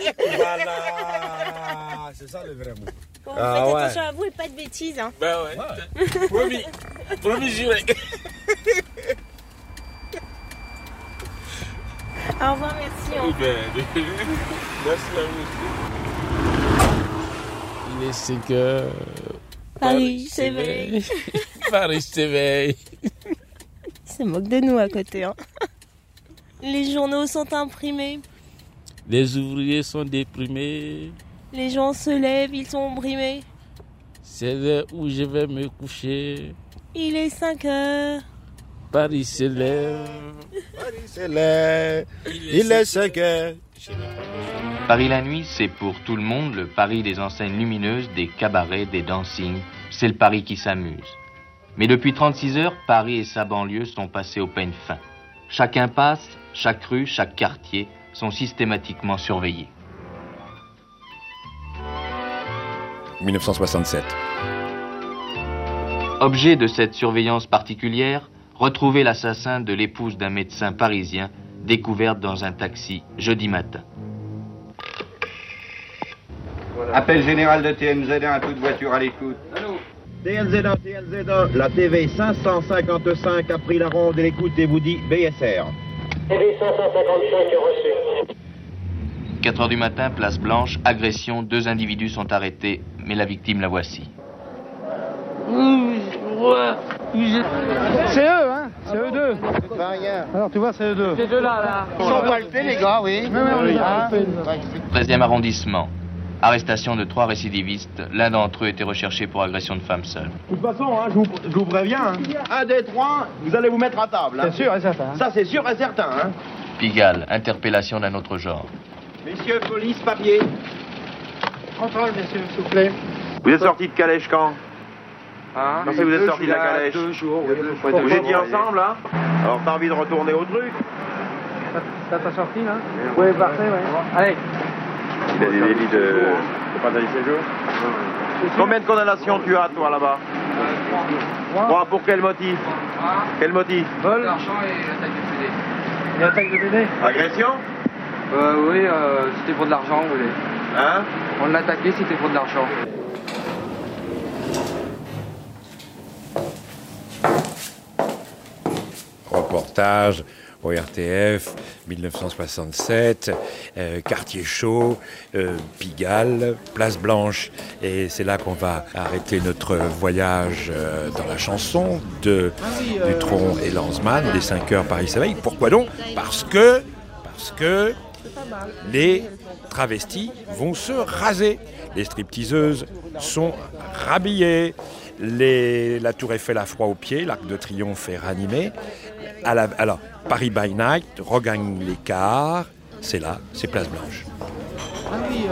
c'est ça le vrai mot. Bon, faites attention à vous et pas de bêtises. Hein. Ben ouais. Promis. Promis, juré. Au revoir, merci. Hein. Merci à vous. Il est 5 heures. Paris s'éveille. Paris s'éveille. Ils se moquent de nous à côté. Hein. Les journaux sont imprimés. Les ouvriers sont déprimés. Les gens se lèvent, ils sont brimés. C'est l'heure où je vais me coucher. Il est 5 heures. Paris se lève. Paris se lève. Il est 5 heures. Paris la nuit, c'est pour tout le monde le Paris des enseignes lumineuses, des cabarets, des dancings. C'est le Paris qui s'amuse. Mais depuis 36 heures, Paris et sa banlieue sont passés au peigne fin. Chaque impasse, chaque rue, chaque quartier sont systématiquement surveillés. 1967. Objet de cette surveillance particulière, retrouver l'assassin de l'épouse d'un médecin parisien découverte dans un taxi jeudi matin. Appel général de TMZ1 à toute voiture à l'écoute. Allô TMZ1, la TV 555 a pris la ronde et l'écoute et vous dit BSR. TV 555 reçu. 4 heures du matin, place Blanche, agression, 2 individus sont arrêtés, mais la victime la voici. C'est eux, hein? C'est eux deux. Alors tu vois, c'est eux deux. Ces deux-là, là. Ils sont palpés, les gars, oui. 13e arrondissement. Arrestation de 3 récidivistes. L'un d'entre eux était recherché pour agression de femme seule. De toute façon, hein, je vous préviens, hein. Un des 3, vous allez vous mettre à table. Hein. C'est sûr et certain. Hein. Ça, c'est sûr et certain. Hein. Pigalle, interpellation d'un autre genre. Messieurs, police, papier. Contrôle, messieurs, s'il vous plaît. Vous êtes sortis de Calèche quand? Quand vous êtes sortis de la Calèche? 2 jours. Vous étiez ensemble, hein? Alors t'as envie de retourner au truc? Ça t'a sorti, là? Oui, parfait, oui. Allez. Il a des délits de pas d'aller séjour. Combien de condamnations tu as, toi, là-bas? 3. Pour quel motif? Quel motif? Vol, l'argent et l'attaque de PD. Et l'attaque de PD? Agression? Oui, c'était pour de l'argent, vous voulez. Hein? On l'a attaqué, c'était pour de l'argent. Reportage au RTF, 1967, quartier chaud, Pigalle, place Blanche. Et c'est là qu'on va arrêter notre voyage dans la chanson de Dutronc et Lanzmann, les 5 heures Paris s'éveille. Pourquoi donc? Parce que les travestis vont se raser. Les stripteaseuses sont rhabillées. La Tour Eiffel a froid aux pieds, l'Arc de Triomphe est ranimé. Alors, Paris by Night regagne l'écart, c'est là, c'est Place Blanche. Ah oui,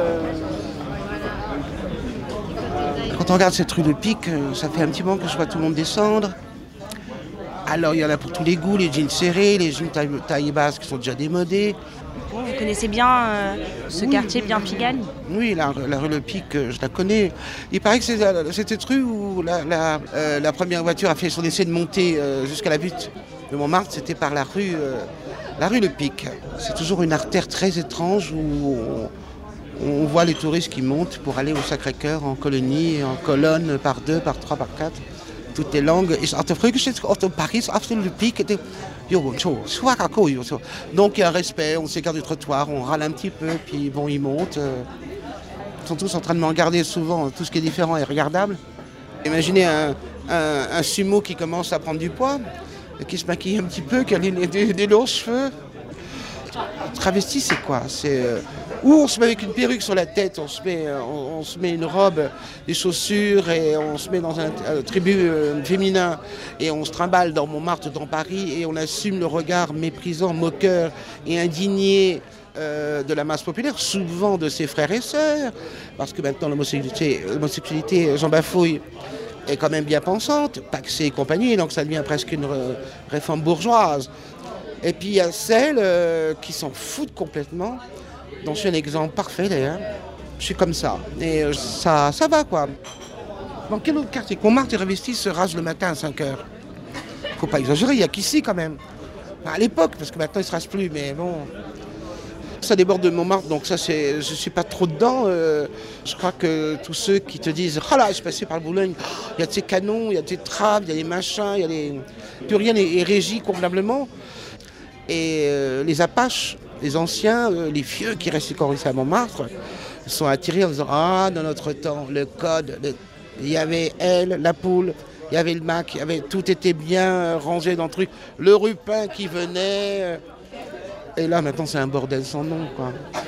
quand on regarde cette rue de Pic, ça fait un petit moment que je vois tout le monde descendre. Alors il y en a pour tous les goûts, les jeans serrés, les jeans taille basse qui sont déjà démodés. Vous connaissez bien ce quartier bien Pigalle? Oui, la rue Le Pic, je la connais. Il paraît que c'est cette rue où la première voiture a fait son essai de monter jusqu'à la butte de Montmartre, c'était par la rue Le Pic. C'est toujours une artère très étrange où on voit les touristes qui montent pour aller au Sacré-Cœur en colonie, en colonne, par 2, par 3, par 4. Toutes les langues. Paris, absolument Le Pic. Donc il y a un respect, on s'écarte du trottoir, on râle un petit peu, puis bon, ils montent. Ils sont tous en train de me regarder souvent, tout ce qui est différent est regardable. Imaginez un sumo qui commence à prendre du poids, qui se maquille un petit peu, qui a des longs cheveux. Travesti, c'est quoi? C'est où on se met avec une perruque sur la tête, on se met une robe, des chaussures et on se met dans un tribut féminin et on se trimballe dans Montmartre, dans Paris et on assume le regard méprisant, moqueur et indigné de la masse populaire, souvent de ses frères et sœurs, parce que maintenant l'homosexualité, j'en bafouille, est quand même bien pensante, Paxé et compagnie, donc ça devient presque une réforme bourgeoise. Et puis il y a celles qui s'en foutent complètement, dont je suis un exemple parfait d'ailleurs. Je suis comme ça. Et ça va quoi. Dans quel autre quartier? Montmartre et Revestis se rasent le matin à 5h. Faut pas exagérer, il n'y a qu'ici quand même. Enfin, à l'époque, parce que maintenant ils ne se rasent plus, mais bon. Ça déborde de Montmartre, donc ça je ne suis pas trop dedans. Je crois que tous ceux qui te disent « Ah là, je suis passé par le Boulogne, il y a de ces canons, il y a des traves, il y a des machins, il y a des... » Plus rien n'est régi convenablement. Et les Apaches, les anciens, les vieux qui restent encore ici à Montmartre, sont attirés en disant « Ah, dans notre temps, le code, il y avait elle, la poule, il y avait le Mac, tout était bien rangé dans le truc, le Rupin qui venait... » Et là, maintenant, c'est un bordel sans nom, quoi.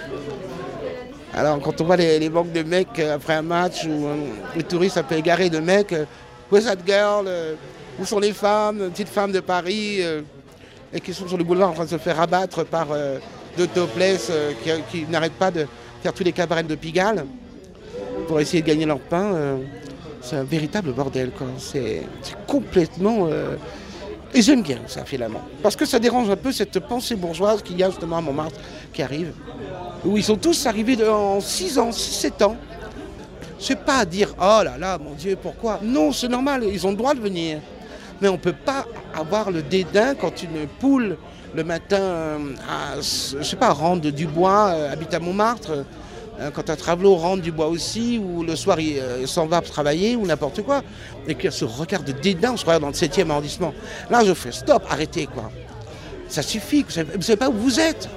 Alors, quand on voit les banques de mecs après un match, où les touristes s'appellent égarés de mecs, où est that girl, où sont les femmes, petites femmes de Paris, et qui sont sur le boulevard en train de se faire abattre par deux topless qui n'arrêtent pas de faire tous les cabarets de Pigalle pour essayer de gagner leur pain. C'est un véritable bordel, quoi. C'est complètement... Et j'aime bien ça, finalement. Parce que ça dérange un peu cette pensée bourgeoise qu'il y a justement à Montmartre qui arrive. Où ils sont tous arrivés en 6 ans, 7 ans. C'est pas à dire « Oh là là, mon Dieu, pourquoi ?» Non, c'est normal, ils ont le droit de venir. Mais on ne peut pas avoir le dédain quand une poule, le matin, rentre du bois, habite à Montmartre, quand un travelot rentre du bois aussi, ou le soir il s'en va pour travailler, ou n'importe quoi, et qu'il y a ce regard de dédain, on se regarde dans le 7e arrondissement. Là, je fais stop, arrêtez, quoi. Ça suffit, vous ne savez pas où vous êtes.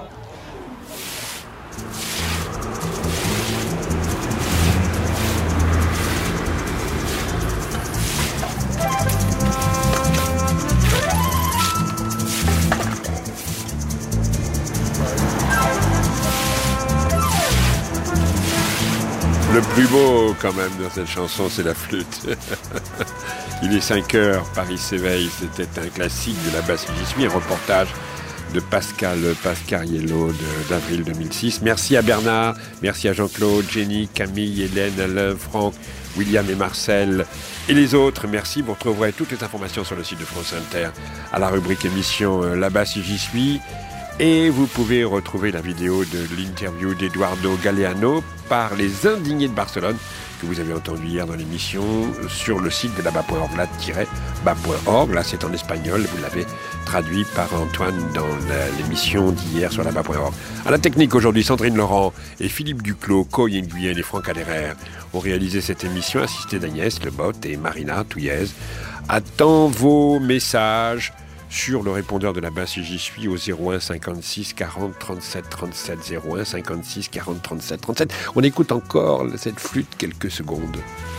Le plus beau, quand même, dans cette chanson, c'est la flûte. Il est 5h, Paris s'éveille. C'était un classique de la basse j'y suis, un reportage de Pascal Pascariello d'avril 2006. Merci à Bernard, merci à Jean-Claude, Jenny, Camille, Hélène, Alain, Franck, William et Marcel et les autres. Merci, vous retrouverez toutes les informations sur le site de France Inter à la rubrique émission La basse j'y suis. Et vous pouvez retrouver la vidéo de l'interview d'Eduardo Galeano par les Indignés de Barcelone que vous avez entendu hier dans l'émission sur le site de la BA.org, BA.org, là c'est en espagnol, vous l'avez traduit par Antoine dans l'émission d'hier sur la BA.org. À la technique aujourd'hui, Sandrine Laurent et Philippe Duclos, Coy Nguyen et Franck Aderer ont réalisé cette émission, assistés d'Agnès Lebot et Marina Touillez. Attends vos messages sur le répondeur de la basse j'y suis au 01 56 40 37 37 01 56 40 37 37. On écoute encore cette flûte quelques secondes.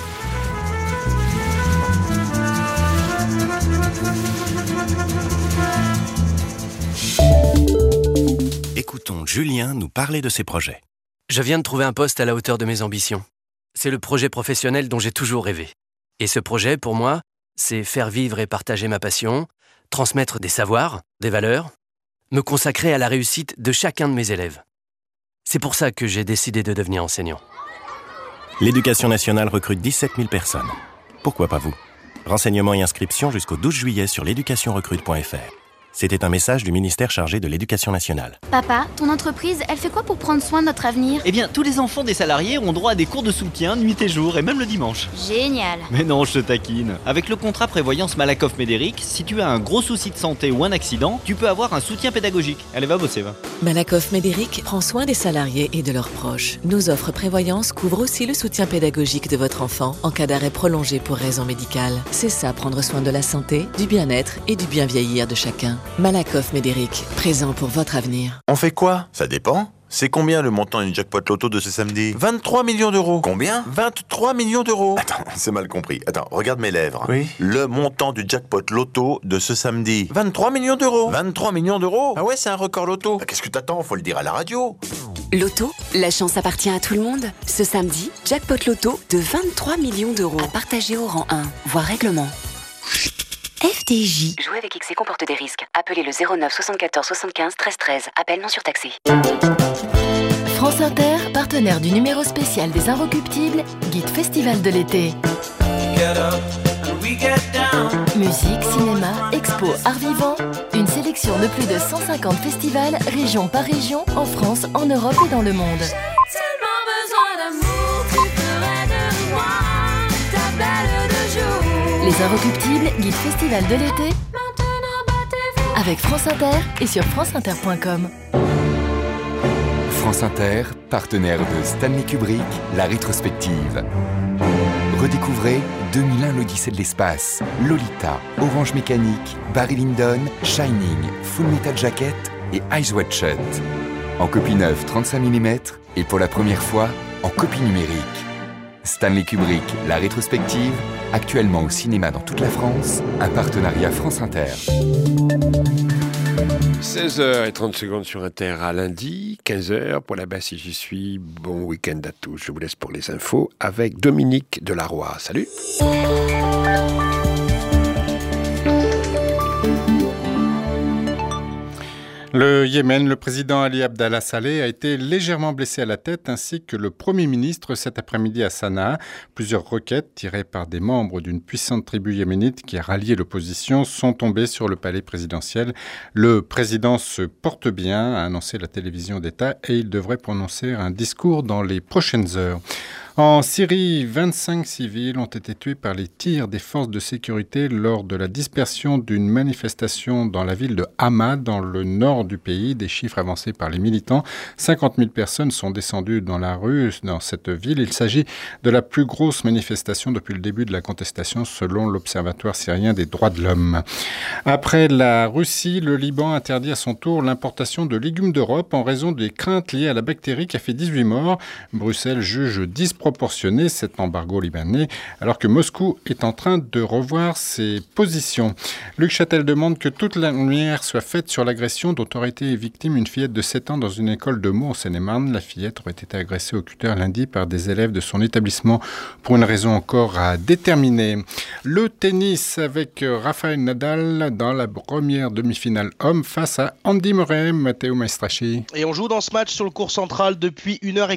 Écoutons Julien nous parler de ses projets. Je viens de trouver un poste à la hauteur de mes ambitions. C'est le projet professionnel dont j'ai toujours rêvé. Et ce projet, pour moi, c'est faire vivre et partager ma passion, transmettre des savoirs, des valeurs, me consacrer à la réussite de chacun de mes élèves. C'est pour ça que j'ai décidé de devenir enseignant. L'Éducation nationale recrute 17 000 personnes. Pourquoi pas vous? Renseignements et inscriptions jusqu'au 12 juillet sur l'éducationrecrute.fr. C'était un message du ministère chargé de l'Éducation nationale. Papa, ton entreprise, elle fait quoi pour prendre soin de notre avenir? Eh bien, tous les enfants des salariés ont droit à des cours de soutien nuit et jour, et même le dimanche. Génial. Mais non, je te taquine. Avec le contrat prévoyance Malakoff-Médéric, si tu as un gros souci de santé ou un accident, tu peux avoir un soutien pédagogique. Allez, va bosser, va. Malakoff-Médéric prend soin des salariés et de leurs proches. Nos offres prévoyance couvrent aussi le soutien pédagogique de votre enfant en cas d'arrêt prolongé pour raison médicale. C'est ça, prendre soin de la santé, du bien-être et du bien vieillir de chacun. Malakoff-Médéric, présent pour votre avenir. On fait quoi? Ça dépend. C'est combien le montant du jackpot loto de ce samedi? 23 millions d'euros. Combien? 23 millions d'euros. Attends, c'est mal compris. Attends, regarde mes lèvres. Oui. Le montant du jackpot loto de ce samedi. 23 millions d'euros. 23 millions d'euros? Ah ouais, c'est un record loto. Bah, qu'est-ce que t'attends? Faut le dire à la radio. Loto, la chance appartient à tout le monde. Ce samedi, jackpot loto de 23 millions d'euros. À partager au rang 1, voire règlement. FDJ. Jouer avec XC comporte des risques. Appelez le 09 74 75 13 13. Appel non surtaxé. France Inter, partenaire du numéro spécial des Inrecuptibles, guide festival de l'été. Musique, cinéma, expo, art vivant. Une sélection de plus de 150 festivals, région par région, en France, en Europe et dans le monde. Les Inrecuptibles, guide festival de l'été, avec France Inter et sur franceinter.com. France Inter, partenaire de Stanley Kubrick, la rétrospective. Redécouvrez 2001 l'Odyssée de l'espace, Lolita, Orange Mécanique, Barry Lyndon, Shining, Full Metal Jacket et Eyes Wide Shut. En copie neuve 35 mm et pour la première fois, en copie numérique. Stanley Kubrick, la rétrospective, actuellement au cinéma dans toute la France, un partenariat France Inter. 16h30 sur Inter à lundi, 15h pour là-bas si j'y suis. Bon week-end à tous. Je vous laisse pour les infos avec Dominique Delaroy. Salut. Le Yémen, le président Ali Abdallah Saleh a été légèrement blessé à la tête ainsi que le Premier ministre cet après-midi à Sanaa. Plusieurs roquettes tirées par des membres d'une puissante tribu yéménite qui a rallié l'opposition sont tombées sur le palais présidentiel. Le président se porte bien, a annoncé la télévision d'État, et il devrait prononcer un discours dans les prochaines heures. En Syrie, 25 civils ont été tués par les tirs des forces de sécurité lors de la dispersion d'une manifestation dans la ville de Hama, dans le nord du pays. Des chiffres avancés par les militants. 50 000 personnes sont descendues dans la rue dans cette ville. Il s'agit de la plus grosse manifestation depuis le début de la contestation, selon l'Observatoire syrien des droits de l'homme. Après la Russie, le Liban interdit à son tour l'importation de légumes d'Europe en raison des craintes liées à la bactérie qui a fait 18 morts. Bruxelles juge disproportionné cet embargo libanais, alors que Moscou est en train de revoir ses positions. Luc Châtel demande que toute la lumière soit faite sur l'agression dont aurait été victime une fillette de 7 ans dans une école de Meaux en Seine-et-Marne. La fillette aurait été agressée au cutter lundi par des élèves de son établissement pour une raison encore à déterminer. Le tennis avec Rafael Nadal dans la première demi-finale homme face à Andy Murray, Matteo Maestracchi. Et on joue dans ce match sur le court central depuis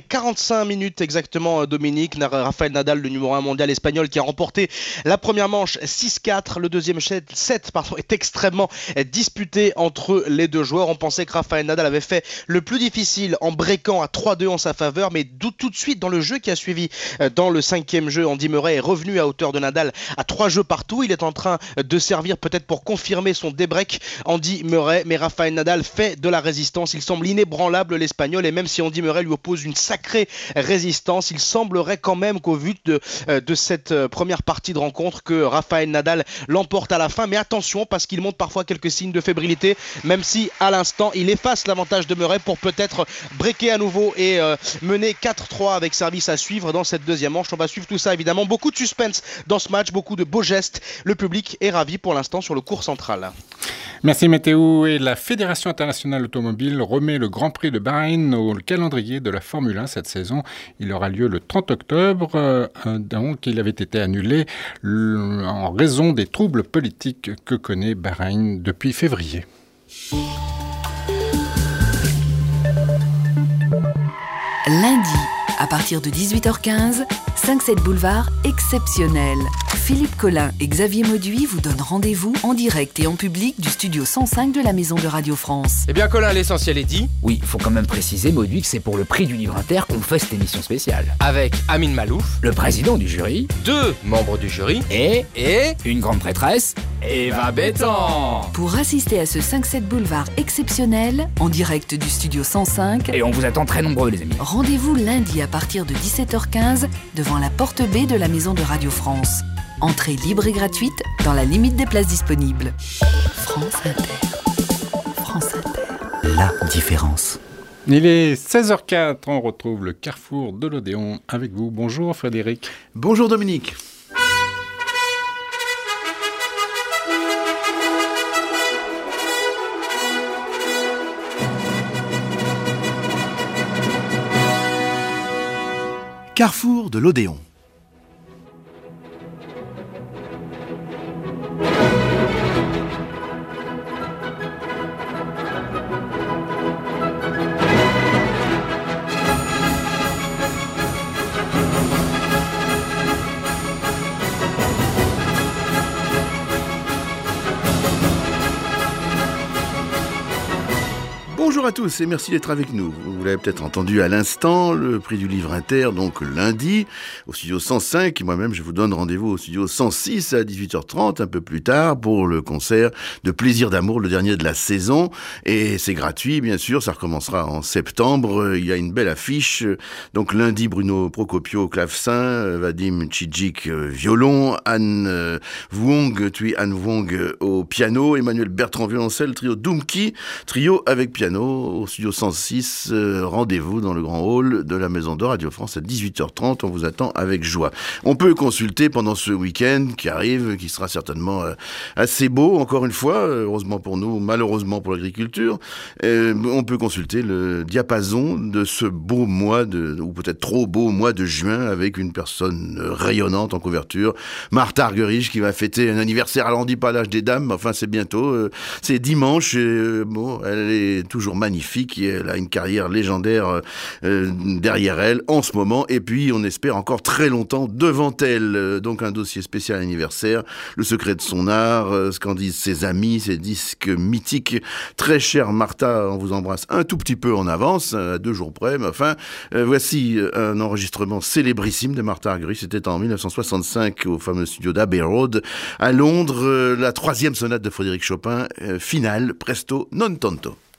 1h45 exactement, Dominique. Rafael Nadal, le numéro 1 mondial espagnol, qui a remporté la première manche 6-4. Le deuxième set est extrêmement disputé entre les deux joueurs. On pensait que Rafael Nadal avait fait le plus difficile en breakant à 3-2 en sa faveur, mais tout de suite dans le jeu qui a suivi, dans le cinquième jeu, Andy Murray est revenu à hauteur de Nadal à 3 jeux partout. Il est en train de servir peut-être pour confirmer son débreak, Andy Murray, mais Rafael Nadal fait de la résistance. Il semble inébranlable, l'Espagnol, et même si Andy Murray lui oppose une sacrée résistance, il semblerait quand même qu'au vu de cette première partie de rencontre, que Rafael Nadal l'emporte à la fin. Mais attention, parce qu'il montre parfois quelques signes de fébrilité, même si à l'instant il efface l'avantage de Murray pour peut-être breaker à nouveau et mener 4-3 avec service à suivre dans cette deuxième manche. On va suivre tout ça évidemment. Beaucoup de suspense dans ce match, beaucoup de beaux gestes. Le public est ravi pour l'instant sur le court central. Merci Météo. Et la Fédération internationale automobile remet le Grand Prix de Bahreïn au calendrier de la Formule 1 cette saison. Il aura lieu le 30 octobre. Donc il avait été annulé en raison des troubles politiques que connaît Bahreïn depuis février. Lundi, à partir de 18h15, 5-7 boulevard exceptionnel. Philippe Collin et Xavier Mauduit vous donnent rendez-vous en direct et en public du studio 105 de la Maison de Radio France. Eh bien Collin, l'essentiel est dit. Oui, faut quand même préciser, Mauduit, que c'est pour le prix du livre inter qu'on fait cette émission spéciale. Avec Amine Malouf, le président du jury, 2 membres du jury et une grande prêtresse, Eva Bétan. Pour assister à ce 5-7 boulevard exceptionnel, en direct du studio 105. Et on vous attend très nombreux les amis. Rendez-vous lundi à partir de 17h15 devant la porte B de la Maison de Radio France. Entrée libre et gratuite dans la limite des places disponibles. France Inter. France Inter. La différence. Il est 16h04, on retrouve le carrefour de l'Odéon avec vous. Bonjour Frédéric. Bonjour Dominique. Carrefour de l'Odéon. Bonjour à tous et merci d'être avec nous. Vous l'avez peut-être entendu à l'instant, le prix du livre inter, donc lundi, au studio 105. Et moi-même, je vous donne rendez-vous au studio 106 à 18h30, un peu plus tard, pour le concert de Plaisir d'amour, le dernier de la saison. Et c'est gratuit, bien sûr, ça recommencera en septembre. Il y a une belle affiche. Donc lundi, Bruno Procopio, clavecin, Vadim Tchidjik, violon, Anne Wong au piano, Emmanuel Bertrand, violoncelle, trio Doumki, trio avec piano. Au studio 106, rendez-vous dans le grand hall de la Maison de Radio France à 18h30, on vous attend avec joie. On peut consulter pendant ce week-end qui arrive, qui sera certainement assez beau, encore une fois, heureusement pour nous, malheureusement pour l'agriculture, on peut consulter le diapason de ce beau mois, ou peut-être trop beau mois de juin, avec une personne rayonnante en couverture, Martha Argerich, qui va fêter un anniversaire, alors on dit pas l'âge des dames, mais enfin c'est bientôt, c'est dimanche, et, bon, elle est toujours magnifique, elle a une carrière légendaire derrière elle en ce moment, et puis on espère encore très longtemps devant elle. Donc un dossier spécial anniversaire, le secret de son art, ce qu'en disent ses amis, ses disques mythiques. Très chère Martha, on vous embrasse un tout petit peu en avance, à 2 jours près, mais enfin, voici un enregistrement célébrissime de Martha Argerich. C'était en 1965 au fameux studio d'Abbey Road à Londres, la 3e sonate de Frédéric Chopin, finale, presto non tanto.